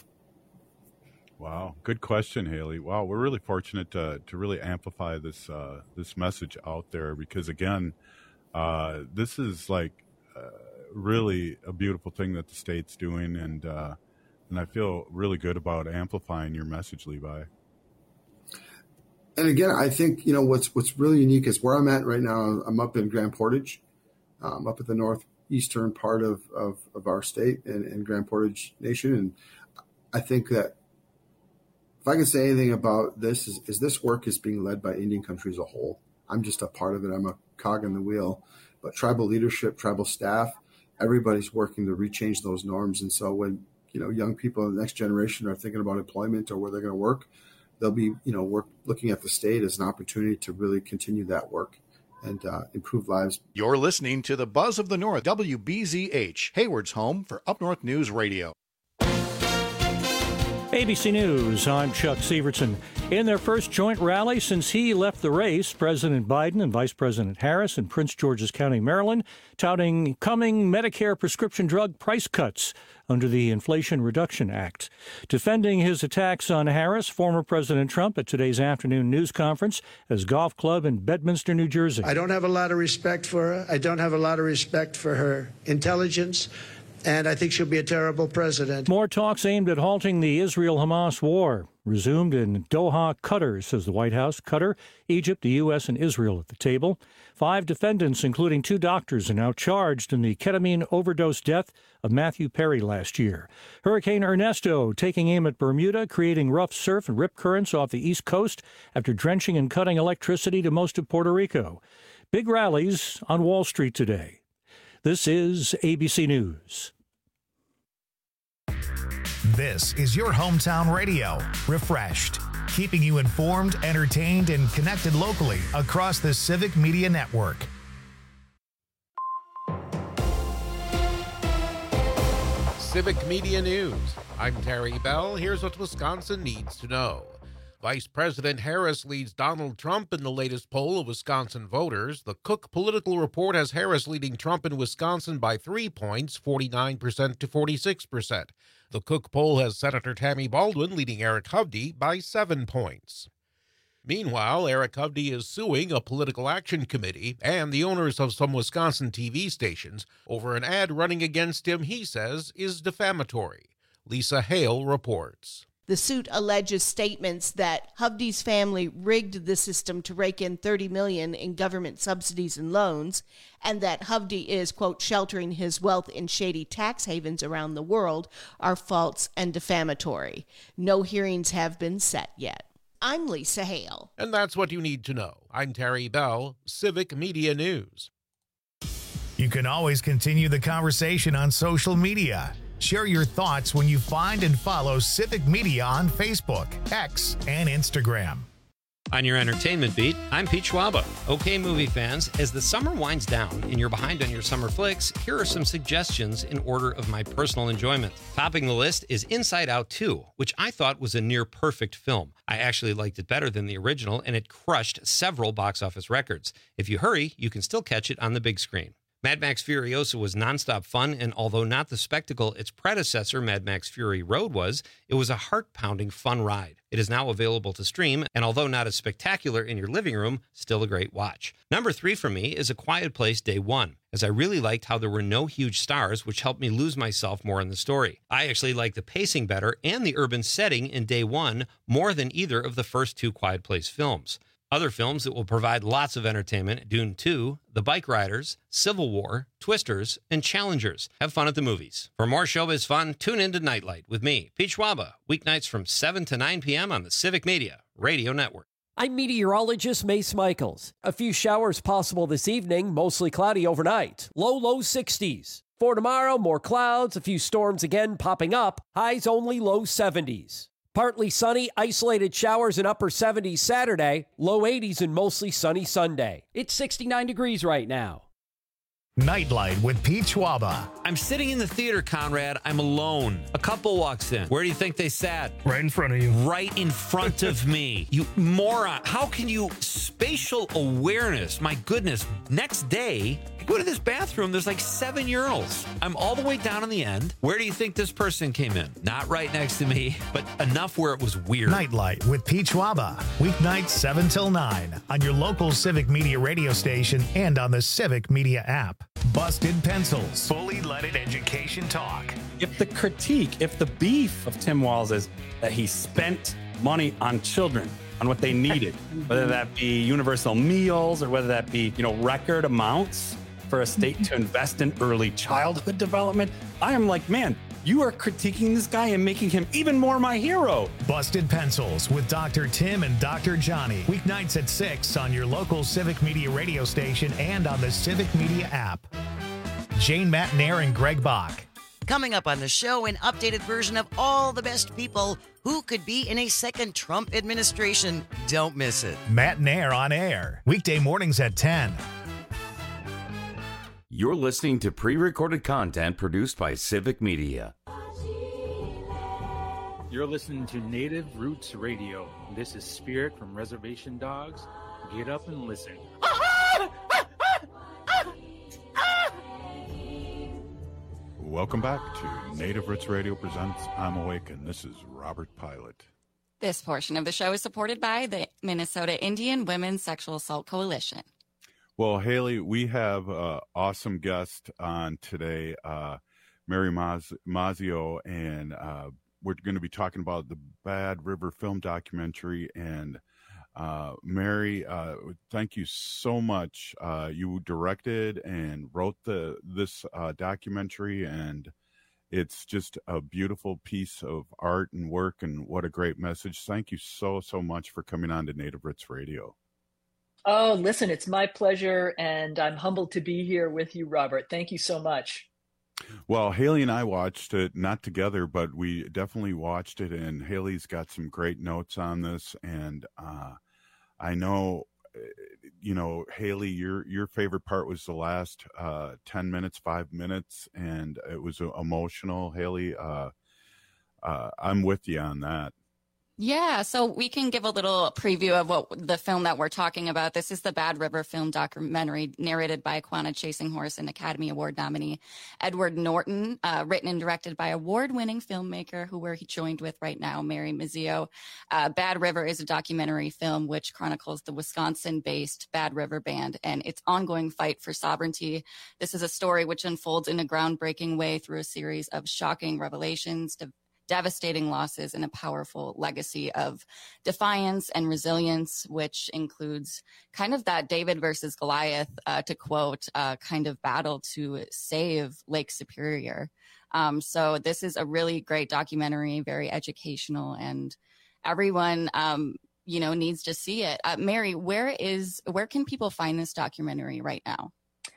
Wow, good question, Haley. Wow, we're really fortunate to to really amplify this uh, this message out there, because again, uh, this is like uh, really a beautiful thing that the state's doing, and uh, and I feel really good about amplifying your message, Levi. And again, I think you know what's what's really unique is where I'm at right now. I'm up in Grand Portage, um, up at the northeastern part of of, of our state and, and Grand Portage Nation, and I think that. If I can say anything about this, is, is this work is being led by Indian country as a whole. I'm just a part of it. I'm a cog in the wheel. But tribal leadership, tribal staff, everybody's working to rechange those norms. And so when you know young people in the next generation are thinking about employment or where they're going to work, they'll be you know work looking at the state as an opportunity to really continue that work and uh, improve lives. You're listening to the Buzz of the North, W B Z H, Hayward's home for Up North News Radio. A B C News, I'm Chuck Severson. In their first joint rally since he left the race, President Biden and Vice President Harris in Prince George's County, Maryland, touting coming Medicare prescription drug price cuts under the Inflation Reduction Act. Defending his attacks on Harris, former President Trump at today's afternoon news conference at his golf club in Bedminster, New Jersey. I don't have a lot of respect for her. I don't have a lot of respect for her intelligence. And I think she'll be a terrible president. More talks aimed at halting the Israel-Hamas war resumed in Doha, Qatar, says the White House. Qatar, Egypt, the U S, and Israel at the table. Five defendants, including two doctors, are now charged in the ketamine overdose death of Matthew Perry last year. Hurricane Ernesto taking aim at Bermuda, creating rough surf and rip currents off the East Coast after drenching and cutting electricity to most of Puerto Rico. Big rallies on Wall Street today. This is A B C News. This is your hometown radio, refreshed, keeping you informed, entertained, and connected locally across the Civic Media Network. Civic Media News. I'm Terry Bell. Here's what Wisconsin needs to know. Vice President Harris leads Donald Trump in the latest poll of Wisconsin voters. The Cook Political Report has Harris leading Trump in Wisconsin by three points, forty-nine percent to forty-six percent. The Cook poll has Senator Tammy Baldwin leading Eric Hovde by seven points. Meanwhile, Eric Hovde is suing a political action committee and the owners of some Wisconsin T V stations over an ad running against him he says is defamatory. Lisa Hale reports. The suit alleges statements that Hovde's family rigged the system to rake in thirty million dollars in government subsidies and loans, and that Hovde is, quote, sheltering his wealth in shady tax havens around the world are false and defamatory. No hearings have been set yet. I'm Lisa Hale. And that's what you need to know. I'm Terry Bell, Civic Media News. You can always continue the conversation on social media. Share your thoughts when you find and follow Civic Media on Facebook, X, and Instagram. On your entertainment beat, I'm Pete Schwaba. Okay, movie fans, as the summer winds down and you're behind on your summer flicks, here are some suggestions in order of my personal enjoyment. Topping the list is Inside Out two, which I thought was a near-perfect film. I actually liked it better than the original, and it crushed several box office records. If you hurry, you can still catch it on the big screen. Mad Max Furiosa was nonstop fun, and although not the spectacle its predecessor, Mad Max Fury Road, was, it was a heart-pounding fun ride. It is now available to stream, and although not as spectacular in your living room, still a great watch. Number three for me is A Quiet Place Day One, as I really liked how there were no huge stars, which helped me lose myself more in the story. I actually like the pacing better and the urban setting in Day One more than either of the first two Quiet Place films. Other films that will provide lots of entertainment: Dune two, The Bike Riders, Civil War, Twisters, and Challengers. Have fun at the movies. For more showbiz fun, tune in to Nightlight with me, Pete Schwaba, weeknights from seven to nine p.m. on the Civic Media Radio Network. I'm meteorologist Mace Michaels. A few showers possible this evening, mostly cloudy overnight. Low, low sixties. For tomorrow, more clouds, a few storms again popping up. Highs only low seventies. Partly sunny, isolated showers in upper seventies Saturday, low eighties and mostly sunny Sunday. It's sixty-nine degrees right now. Nightlight with Pete Schwaba. I'm sitting in the theater, Conrad. I'm alone. A couple walks in. Where do you think they sat? Right in front of you. Right in front of me. You moron. How can you... Spatial awareness. My goodness. Next day, I go to this bathroom. There's like seven urinals. I'm all the way down in the end. Where do you think this person came in? Not right next to me, but enough where it was weird. Nightlight with Pete Schwaba. Weeknights seven till nine on your local Civic Media radio station and on the Civic Media app. Busted Pencils. Fully leaded education talk. If the critique, if the beef of Tim Walz is that he spent money on children, on what they needed, whether that be universal meals or whether that be, you know, record amounts for a state to invest in early childhood development, I am like, man, you are critiquing this guy and making him even more my hero. Busted Pencils with Doctor Tim and Doctor Johnny. Weeknights at six on your local Civic Media radio station and on the Civic Media app. Jane Matnair and Greg Bach. Coming up on the show, an updated version of all the best people who could be in a second Trump administration. Don't miss it. Matnair on air. Weekday mornings at ten You're listening to pre-recorded content produced by Civic Media. You're listening to Native Roots Radio. This is Spirit from Reservation Dogs. Get up and listen. Welcome back to Native Roots Radio presents I'm Awake, and this is Robert Pilot. This portion of the show is supported by the Minnesota Indian Women's Sexual Assault Coalition. Well, Haley, we have an awesome guest on today, uh, Mary Maz- Mazio, and uh, we're going to be talking about the Bad River film documentary. And uh, Mary, uh, thank you so much. Uh, you directed and wrote the this uh, documentary, and it's just a beautiful piece of art and work, and what a great message. Thank you so, so much for coming on to Native Roots Radio. Oh, listen, it's my pleasure, and I'm humbled to be here with you, Robert. Thank you so much. Well, Haley and I watched it, not together, but we definitely watched it, and Haley's got some great notes on this, and uh, I know, you know, Haley, your your favorite part was the last uh, ten minutes, five minutes, and it was emotional. Haley, uh, uh, I'm with you on that. Yeah, so we can give a little preview of what the film that we're talking about. This is the Bad River film documentary narrated by Quanah Chasing Horse and Academy Award nominee Edward Norton, uh, written and directed by award-winning filmmaker who we're joined with right now, Mary Mazio. Uh, Bad River is a documentary film which chronicles the Wisconsin-based Bad River Band and its ongoing fight for sovereignty. This is a story which unfolds in a groundbreaking way through a series of shocking revelations, de- devastating losses, and a powerful legacy of defiance and resilience, which includes kind of that David versus Goliath, uh, to quote, uh, kind of battle to save Lake Superior. Um, so this is a really great documentary, very educational, and everyone, um, you know, needs to see it. Uh, Mary, where is, where can people find this documentary right now?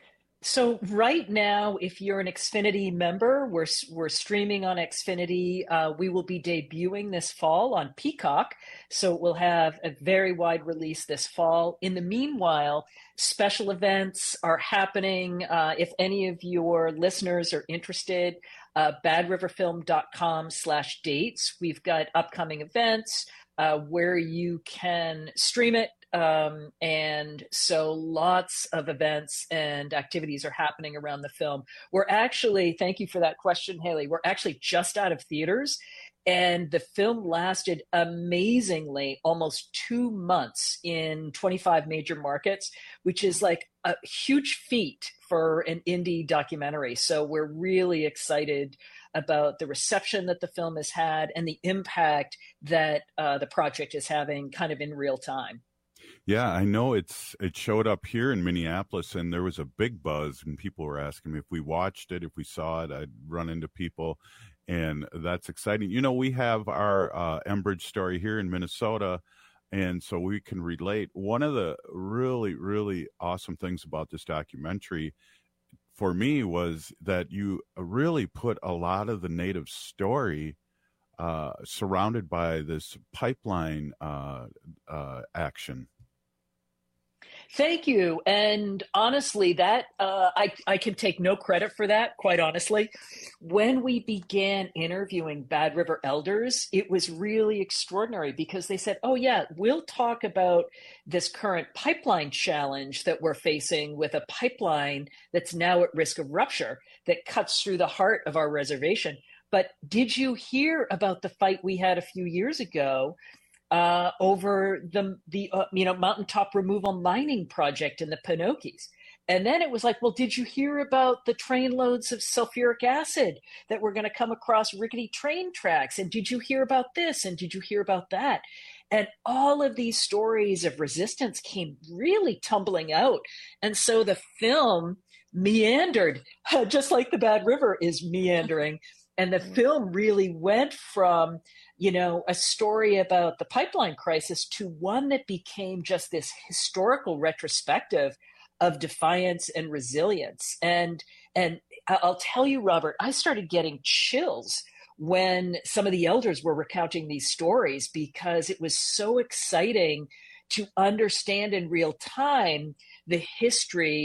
So right now, if you're an Xfinity member, we're we're streaming on Xfinity. Uh, we will be debuting this fall on Peacock, so we'll have a very wide release this fall. In the meanwhile, special events are happening. Uh, if any of your listeners are interested, uh, badriverfilm.com slash dates. We've got upcoming events uh, where you can stream it. Um, and so lots of events and activities are happening around the film. We're actually, thank you for that question, Haley, we're actually just out of theaters, and the film lasted amazingly almost two months in twenty-five major markets, which is like a huge feat for an indie documentary. So we're really excited about the reception that the film has had and the impact that uh, the project is having kind of in real time. Yeah, I know it's it showed up here in Minneapolis, and there was a big buzz, and people were asking me if we watched it, if we saw it. I'd run into people, and that's exciting. You know, we have our uh, Enbridge story here in Minnesota, and so we can relate. One of the really, really awesome things about this documentary for me was that you really put a lot of the Native story uh, surrounded by this pipeline uh, uh, action. Thank you. And honestly, that uh, I, I can take no credit for that, quite honestly. When we began interviewing Bad River elders, it was really extraordinary because they said, oh, yeah, we'll talk about this current pipeline challenge that we're facing with a pipeline that's now at risk of rupture that cuts through the heart of our reservation. But did you hear about the fight we had a few years ago Uh, over the the uh, you know mountaintop removal mining project in the Pinocchis? And then it was like, well, did you hear about the train loads of sulfuric acid that were going to come across rickety train tracks? And did you hear about this? And did you hear about that? And all of these stories of resistance came really tumbling out. And so the film meandered, just like the Bad River is meandering. And the film really went from, you know, a story about the pipeline crisis to one that became just this historical retrospective of defiance and resilience. And and I'll tell you, Robert, I started getting chills when some of the elders were recounting these stories because it was so exciting to understand in real time the history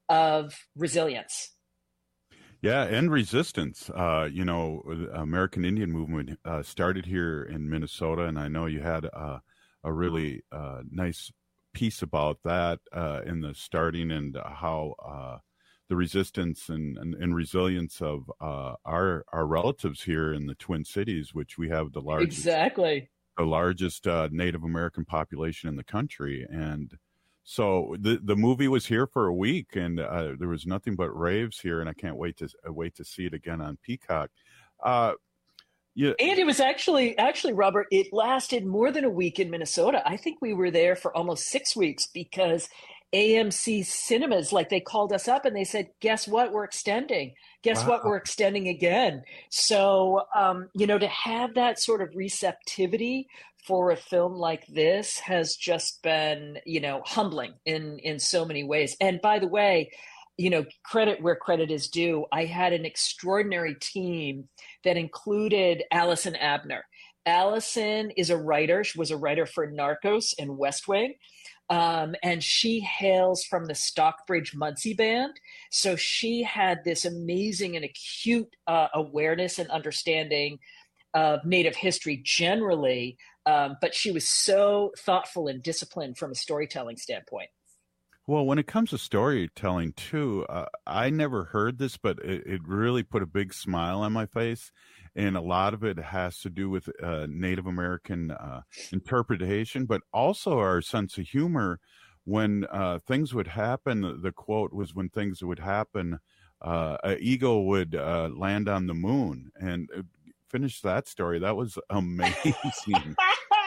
of resilience. Yeah, and resistance. Uh, you know, the American Indian movement uh, started here in Minnesota, and I know you had uh, a really uh, nice piece about that uh, in the starting and how uh, the resistance and, and, and resilience of uh, our our relatives here in the Twin Cities, which we have the largest exactly the largest uh, Native American population in the country, and so the the movie was here for a week, and uh, there was nothing but raves here, and I can't wait to uh, wait to see it again on Peacock. Uh, yeah, and it was actually actually Robert. It lasted more than a week in Minnesota. I think we were there for almost six weeks because A M C Cinemas, like they called us up and they said, "Guess what? We're extending. Guess Wow. what? We're extending again." So um, you know, to have that sort of receptivity for a film like this has just been, you know, humbling in, in so many ways. And by the way, you know, credit where credit is due. I had an extraordinary team that included Allison Abner. Allison is a writer. She was a writer for Narcos and West Wing. Um, and she hails from the Stockbridge Muncie Band. So she had this amazing and acute uh, awareness and understanding of Native history generally, um, but she was so thoughtful and disciplined from a storytelling standpoint. Well, when it comes to storytelling, too, uh, I never heard this, but it, it really put a big smile on my face. And a lot of it has to do with uh, Native American uh, interpretation, but also our sense of humor. When uh, things would happen, the quote was, when things would happen, uh, an eagle would uh, land on the moon. And uh, finish that story. That was amazing.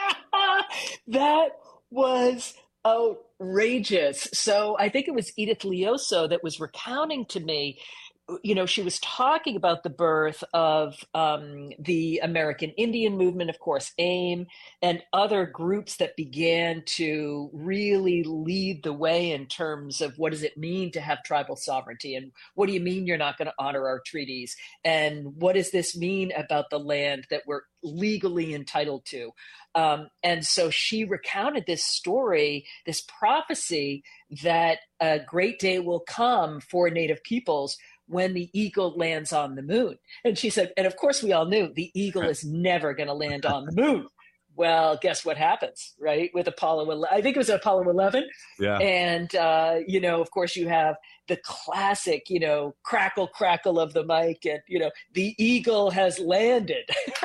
That was outrageous. So I think it was Edith Leoso that was recounting to me, you know, she was talking about the birth of um, the American Indian movement, of course, AIM, and other groups that began to really lead the way in terms of what does it mean to have tribal sovereignty, and what do you mean you're not going to honor our treaties, and what does this mean about the land that we're legally entitled to. Um, and so she recounted this story, this prophecy that a great day will come for Native peoples when the eagle lands on the moon. And she said, and of course we all knew the eagle is never going to land on the moon. Well, guess what happens, right? With Apollo eleven, I think it was Apollo eleven. Yeah. And, uh, you know, of course you have the classic, you know, crackle, crackle of the mic, and, you know, the eagle has landed.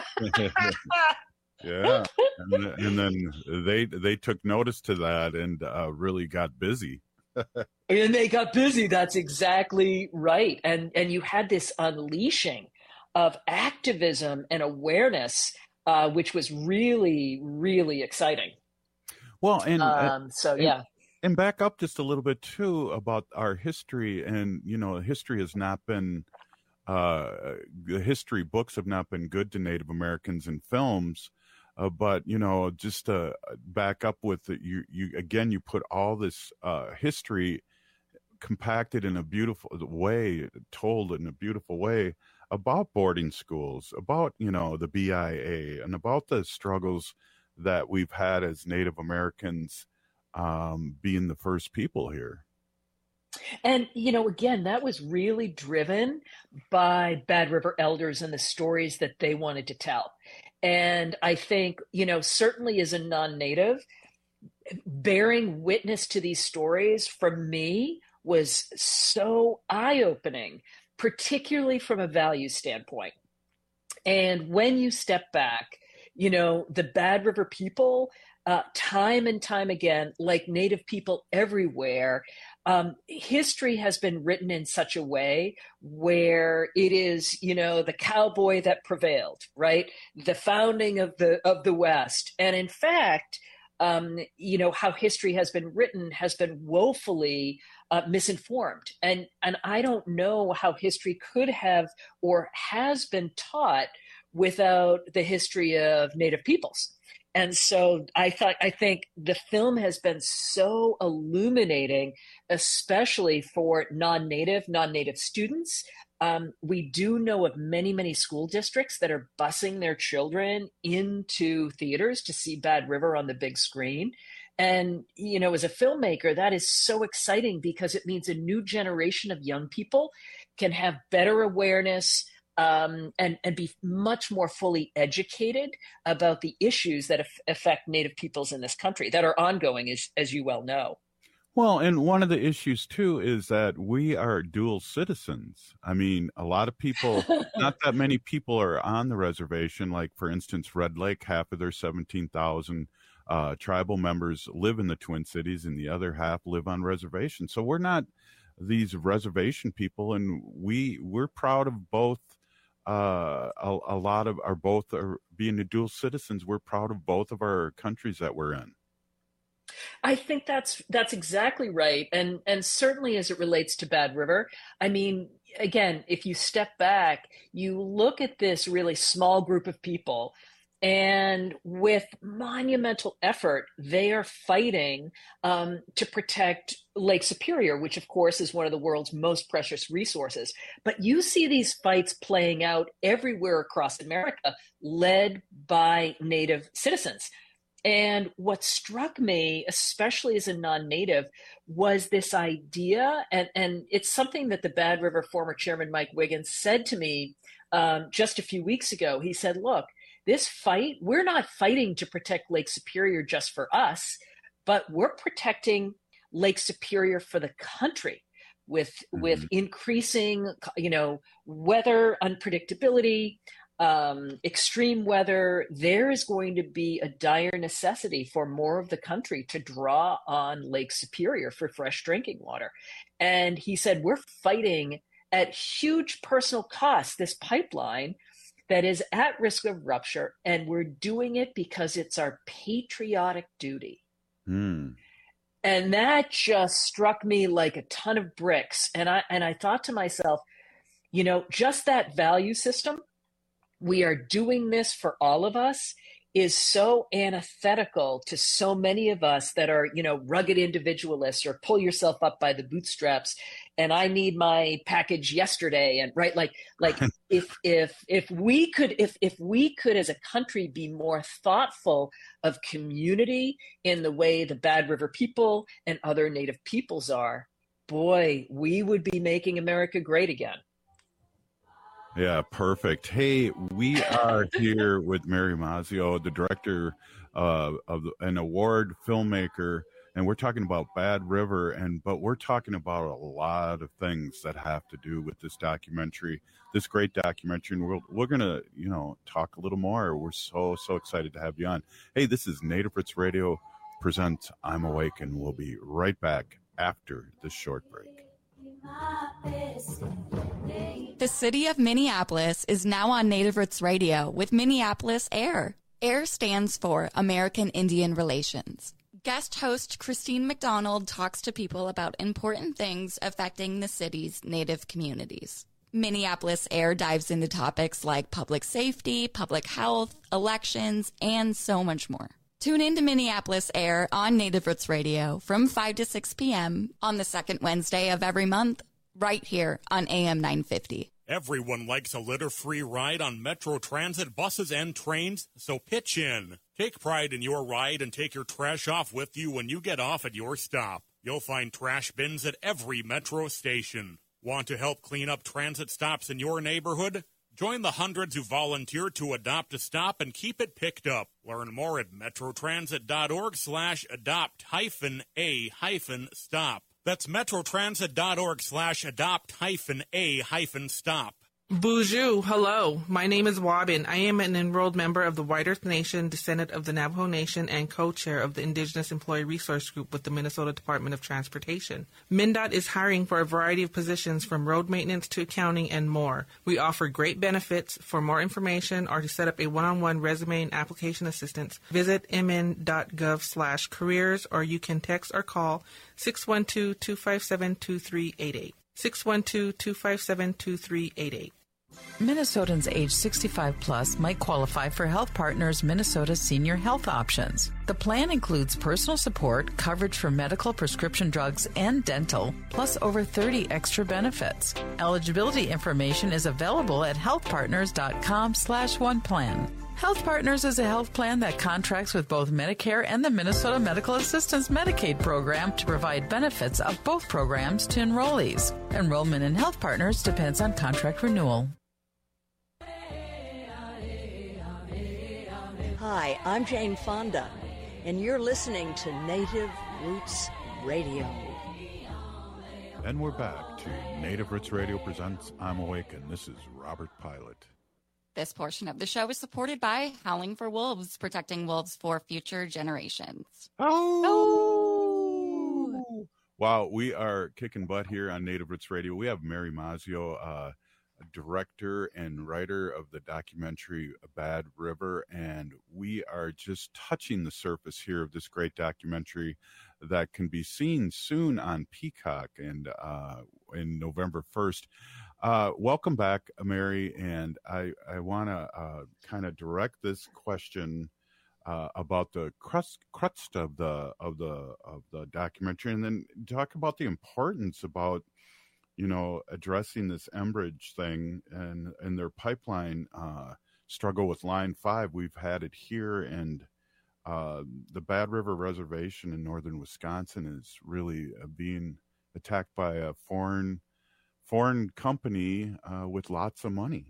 Yeah. And, and then they, they took notice to that and uh, really got busy. And they got busy. That's exactly right. And and you had this unleashing of activism and awareness, uh, which was really, really exciting. Well, and um, so and, yeah, and back up just a little bit too about our history. And you know, history has not been uh, the history books have not been good to Native Americans in films. Uh, but you know, just to back up with the, you, you again, you put all this uh, history compacted in a beautiful way, told in a beautiful way about boarding schools, about you know the B I A, and about the struggles that we've had as Native Americans um, being the first people here. And, you know, again, that was really driven by Bad River Elders and the stories that they wanted to tell. And I think, you know, certainly as a non-Native, bearing witness to these stories for me was so eye-opening, particularly from a value standpoint. And when you step back, you know, the Bad River people, uh, time and time again, like Native people everywhere, Um, history has been written in such a way where it is, you know, the cowboy that prevailed, right? The founding of the of the West. And in fact, um, you know, how history has been written has been woefully uh, misinformed. And, and I don't know how history could have or has been taught without the history of Native peoples. And so I thought, I think the film has been so illuminating, especially for non-Native, non-Native students. Um, we do know of many, many school districts that are busing their children into theaters to see Bad River on the big screen. And, you know, as a filmmaker, that is so exciting because it means a new generation of young people can have better awareness um, and, and be much more fully educated about the issues that af- affect Native peoples in this country that are ongoing, as, as you well know. Well, and one of the issues, too, is that we are dual citizens. I mean, a lot of people, not that many people are on the reservation. Like, for instance, Red Lake, half of their seventeen thousand uh, tribal members live in the Twin Cities, and the other half live on reservations. So we're not these reservation people, and we, we're proud of both. Uh, a, a lot of our both are being the dual citizens. We're proud of both of our countries that we're in. I think that's that's exactly right. And and certainly as it relates to Bad River, I mean, again, if you step back, you look at this really small group of people, and with monumental effort, they are fighting um, to protect Lake Superior, which of course is one of the world's most precious resources. But you see these fights playing out everywhere across America, led by Native citizens. And what struck me, especially as a non-Native, was this idea, and, and it's something that the Bad River former chairman Mike Wiggins said to me um, just a few weeks ago. He said, look, this fight, we're not fighting to protect Lake Superior just for us, but we're protecting Lake Superior for the country with, mm-hmm. with increasing, you know, weather unpredictability, um, extreme weather. There is going to be a dire necessity for more of the country to draw on Lake Superior for fresh drinking water. And he said, we're fighting at huge personal cost this pipeline that is at risk of rupture, and we're doing it because it's our patriotic duty. Mm. And that just struck me like a ton of bricks. And I and I thought to myself, you know, just that value system, we are doing this for all of us, is so antithetical to so many of us that are, you know, rugged individualists or pull yourself up by the bootstraps. And I need my package yesterday. And right, like, like if if if we could, if if we could as a country be more thoughtful of community in the way the Bad River people and other Native peoples are, boy, we would be making America great again. Yeah, perfect. Hey, we are here with Mary Mazzio, the director uh, of the, an award filmmaker, and we're talking about Bad River, and but we're talking about a lot of things that have to do with this documentary, this great documentary, and we're, we're going to, you know, talk a little more. We're so, so excited to have you on. Hey, this is Native Roots Radio presents I'm Awake, and we'll be right back after this short break. The city of Minneapolis is now on Native Roots Radio with Minneapolis Air. AIR stands for American Indian Relations. Guest host Christine McDonald talks to people about important things affecting the city's Native communities. Minneapolis Air dives into topics like public safety, public health, elections, and so much more. Tune in to Minneapolis Air on Native Roots Radio from five to six p.m. on the second Wednesday of every month, right here on A M nine fifty. Everyone likes a litter-free ride on Metro Transit buses and trains, so pitch in. Take pride in your ride and take your trash off with you when you get off at your stop. You'll find trash bins at every Metro station. Want to help clean up transit stops in your neighborhood? Join the hundreds who volunteer to adopt a stop and keep it picked up. Learn more at metrotransit.org slash adopt hyphen a hyphen stop. That's metrotransit.org slash adopt hyphen a hyphen stop. Bonjour, hello. My name is Wabin. I am an enrolled member of the White Earth Nation, descendant of the Navajo Nation, and co-chair of the Indigenous Employee Resource Group with the Minnesota Department of Transportation. MnDOT is hiring for a variety of positions from road maintenance to accounting and more. We offer great benefits. For more information or to set up a one-on-one resume and application assistance, visit mn.gov slash careers, or you can text or call six one two, two five seven, two three eight eight. six one two, two five seven, two three eight eight. Minnesotans age sixty-five plus might qualify for Health Partners Minnesota Senior Health Options. The plan includes personal support, coverage for medical, prescription drugs, and dental, plus over thirty extra benefits. Eligibility information is available at healthpartners.com slash one plan. Health Partners is a health plan that contracts with both Medicare and the Minnesota Medical Assistance Medicaid program to provide benefits of both programs to enrollees. Enrollment in Health Partners depends on contract renewal. Hi, I'm Jane Fonda, and you're listening to Native Roots Radio. And we're back to Native Roots Radio presents I'm Awake, and this is Robert Pilot. This portion of the show is supported by Howling for Wolves, protecting wolves for future generations. Oh! oh! Wow, we are kicking butt here on Native Roots Radio. We have Mary Mazzio, uh, director and writer of the documentary Bad River, and we are just touching the surface here of this great documentary that can be seen soon on Peacock and uh, in November first. Uh, welcome back, Mary, and I, I want to uh, kind of direct this question uh, about the crust, crust of the of the of the documentary, and then talk about the importance about, you know, addressing this Enbridge thing and and their pipeline uh, struggle with Line Five. We've had it here, and uh, the Bad River Reservation in northern Wisconsin is really uh, being attacked by a foreign. foreign company uh, with lots of money.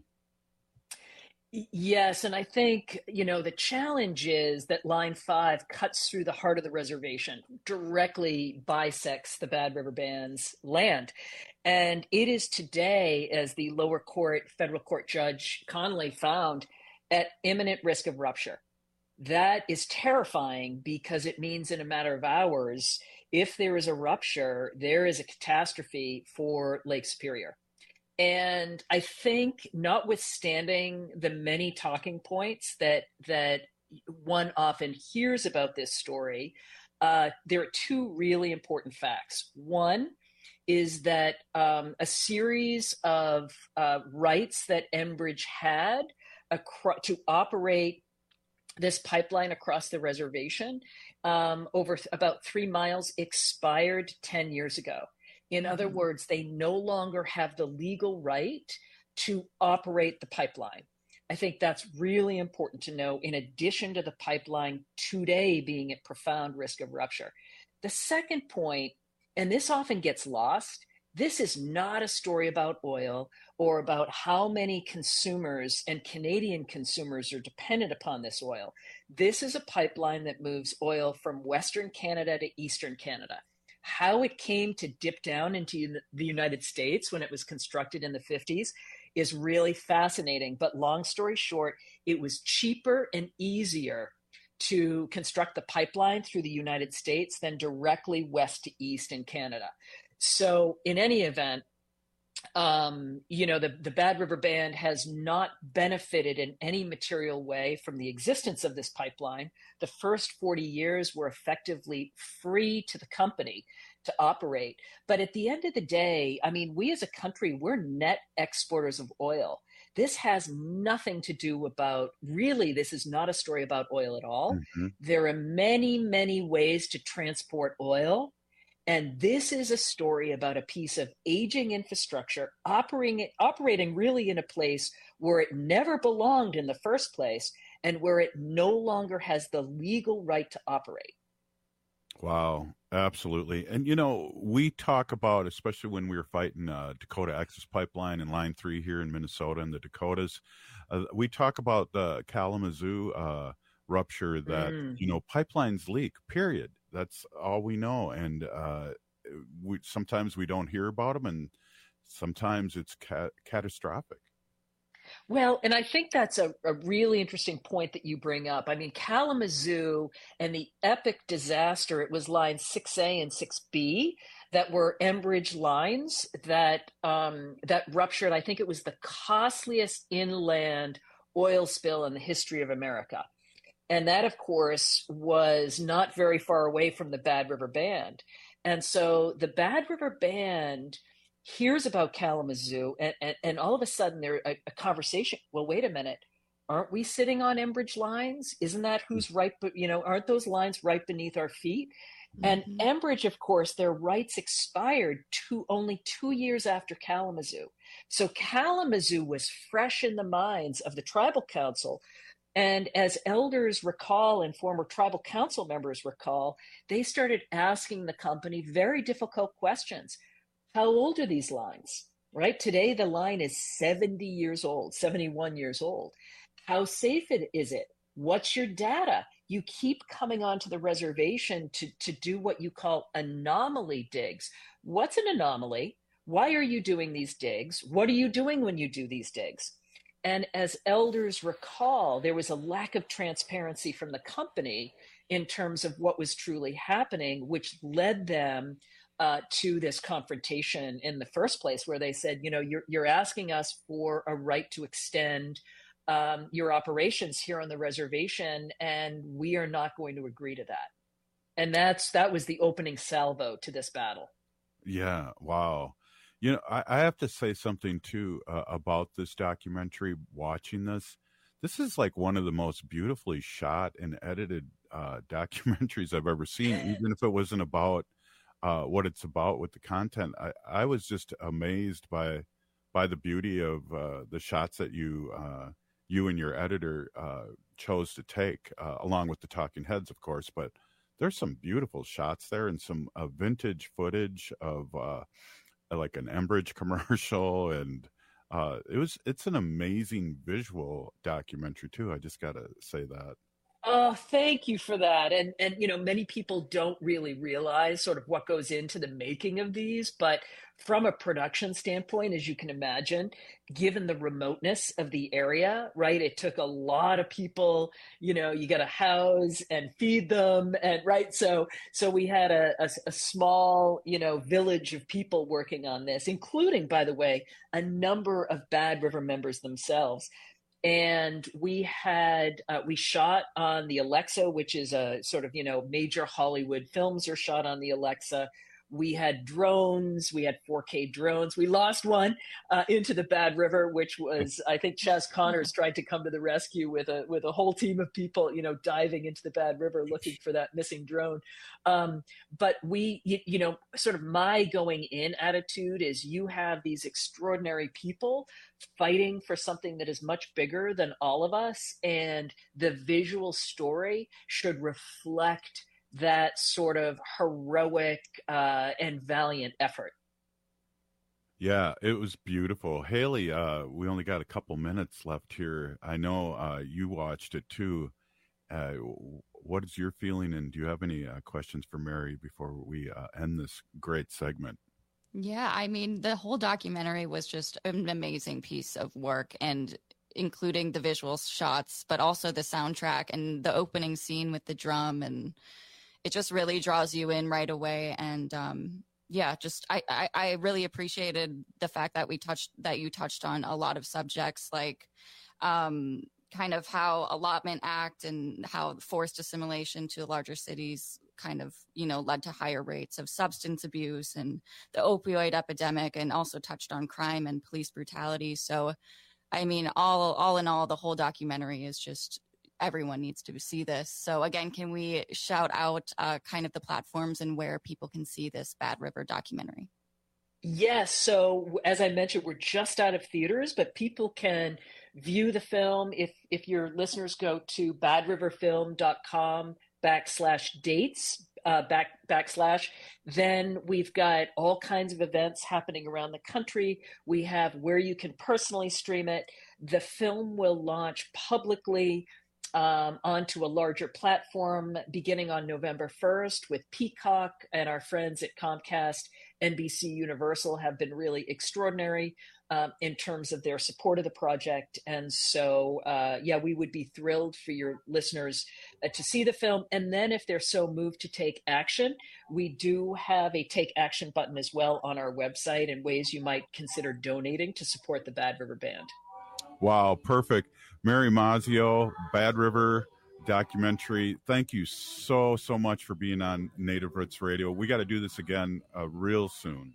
Yes, and I think, you know, the challenge is that Line five cuts through the heart of the reservation, directly bisects the Bad River Band's land. And it is today, as the lower court, federal court judge Connolly found, at imminent risk of rupture. That is terrifying because it means in a matter of hours, if there is a rupture, there is a catastrophe for Lake Superior. And I think, notwithstanding the many talking points that that one often hears about this story, uh, there are two really important facts. One is that um, a series of uh, rights that Enbridge had acro- to operate this pipeline across the reservation um, over th- about three miles expired ten years ago. In mm-hmm. other words, they no longer have the legal right to operate the pipeline. I think that's really important to know, in addition to the pipeline today being at profound risk of rupture. The second point, and this often gets lost, this is not a story about oil or about how many consumers and Canadian consumers are dependent upon this oil. This is a pipeline that moves oil from Western Canada to Eastern Canada. How it came to dip down into the United States when it was constructed in the fifties is really fascinating. But long story short, it was cheaper and easier to construct the pipeline through the United States than directly west to east in Canada. So in any event, um, you know, the, the Bad River Band has not benefited in any material way from the existence of this pipeline. The first forty years were effectively free to the company to operate. But at the end of the day, I mean, we as a country, we're net exporters of oil. This has nothing to do about, really, this is not a story about oil at all. Mm-hmm. There are many, many ways to transport oil. And this is a story about a piece of aging infrastructure operating, operating really in a place where it never belonged in the first place and where it no longer has the legal right to operate. Wow, absolutely. And, you know, we talk about, especially when we were fighting uh, Dakota Access Pipeline and Line three here in Minnesota and the Dakotas, uh, we talk about the Kalamazoo uh, rupture that, mm. you know, pipelines leak, period. That's all we know. And uh, we sometimes we don't hear about them, and sometimes it's ca- catastrophic. Well, and I think that's a, a really interesting point that you bring up. I mean, Kalamazoo and the epic disaster, it was line six A and six B that were Enbridge lines that um, that ruptured. I think it was the costliest inland oil spill in the history of America. And that, of course, was not very far away from the Bad River Band. And so the Bad River Band hears about Kalamazoo, and, and, and all of a sudden there's a, a conversation. Well, wait a minute. Aren't we sitting on Enbridge lines? Isn't that who's right? But, you know, aren't those lines right beneath our feet? Mm-hmm. And Enbridge, of course, their rights expired two, only two years after Kalamazoo. So Kalamazoo was fresh in the minds of the tribal council. And as elders recall and former tribal council members recall, they started asking the company very difficult questions. How old are these lines? Right? Today, the line is seventy years old, seventy-one years old. How safe it, is it? What's your data? You keep coming onto the reservation to, to do what you call anomaly digs. What's an anomaly? Why are you doing these digs? What are you doing when you do these digs? And as elders recall, there was a lack of transparency from the company in terms of what was truly happening, which led them uh, to this confrontation in the first place, where they said, you know, you're, you're asking us for a right to extend um, your operations here on the reservation, and we are not going to agree to that. And that's that was the opening salvo to this battle. Yeah, wow. You know, I, I have to say something too uh, about this documentary. Watching this, this is like one of the most beautifully shot and edited uh, documentaries I've ever seen. Even if it wasn't about uh, what it's about with the content, I, I was just amazed by by the beauty of uh, the shots that you uh, you and your editor uh, chose to take, uh, along with the talking heads, of course. But there's some beautiful shots there, and some uh, vintage footage of. Uh, like an Enbridge commercial, and uh it was it's an amazing visual documentary too. I just gotta say that. Oh, thank you for that. And and you know, many people don't really realize sort of what goes into the making of these, but from a production standpoint, as you can imagine, given the remoteness of the area, right? It took a lot of people, you know, you got to house and feed them, and right. So so we had a, a, a small, you know, village of people working on this, including, by the way, a number of Bad River members themselves. And we had, uh, we shot on the Alexa, which is a sort of, you know, major Hollywood films are shot on the Alexa. We had drones, we had four K drones. We lost one uh, into the Bad River, which was, I think Chaz Connors tried to come to the rescue with a with a whole team of people, you know, diving into the Bad River looking for that missing drone. Um, but we, you, you know, sort of my going in attitude is you have these extraordinary people fighting for something that is much bigger than all of us. And the visual story should reflect that sort of heroic uh, and valiant effort. Yeah, it was beautiful. Haley, uh, we only got a couple minutes left here. I know uh, you watched it too. Uh, what is your feeling, and do you have any uh, questions for Mary before we uh, end this great segment? Yeah, I mean, the whole documentary was just an amazing piece of work, and including the visual shots, but also the soundtrack and the opening scene with the drum, and it just really draws you in right away. And um, yeah, just I, I, I really appreciated the fact that we touched that you touched on a lot of subjects, like um, kind of how Allotment Act and how forced assimilation to larger cities kind of, you know, led to higher rates of substance abuse and the opioid epidemic, and also touched on crime and police brutality. So, I mean, all all in all, the whole documentary is just, everyone needs to see this. So again, can we shout out uh, kind of the platforms and where people can see this Bad River documentary? Yes. So as I mentioned, we're just out of theaters, but people can view the film. If if your listeners go to badriverfilm.com backslash dates, uh, back backslash, then we've got all kinds of events happening around the country. We have where you can personally stream it. The film will launch publicly Um, onto a larger platform beginning on November first with Peacock, and our friends at Comcast, N B C Universal have been really extraordinary um, in terms of their support of the project. And so, uh, yeah, we would be thrilled for your listeners uh, to see the film. And then if they're so moved to take action, we do have a take action button as well on our website, and ways you might consider donating to support the Bad River Band. Wow, perfect. Mary Mazzio, Bad River documentary. Thank you so, so much for being on Native Roots Radio. We got to do this again uh, real soon.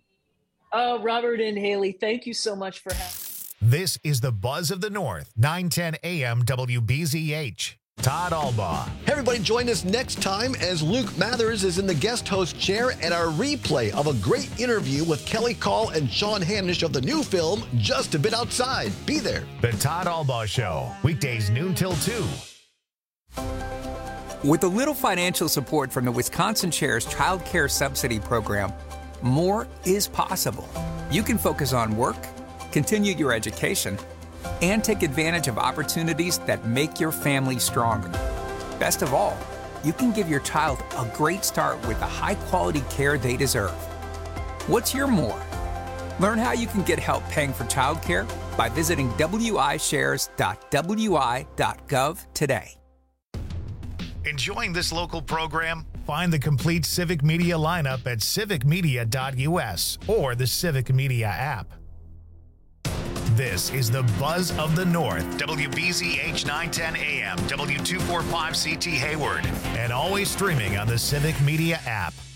Oh, Robert and Haley, thank you so much for having me. This is the Buzz of the North, nine ten A M W B Z H. Todd Albaugh. Hey, everybody, join us next time as Luke Mathers is in the guest host chair at our replay of a great interview with Kelly Call and Sean Hanish of the new film, Just a Bit Outside. Be there. The Todd Albaugh Show, weekdays noon till two With a little financial support from the Wisconsin Shares Child Care Subsidy Program, more is possible. You can focus on work, continue your education, and take advantage of opportunities that make your family stronger. Best of all, you can give your child a great start with the high-quality care they deserve. What's your more? Learn how you can get help paying for childcare by visiting w i shares dot w i dot gov today. Enjoying this local program? Find the complete Civic Media lineup at civic media dot u s or the Civic Media app. This is the Buzz of the North, W B Z H nine ten A M, W two forty-five C T Hayward, and always streaming on the Civic Media app.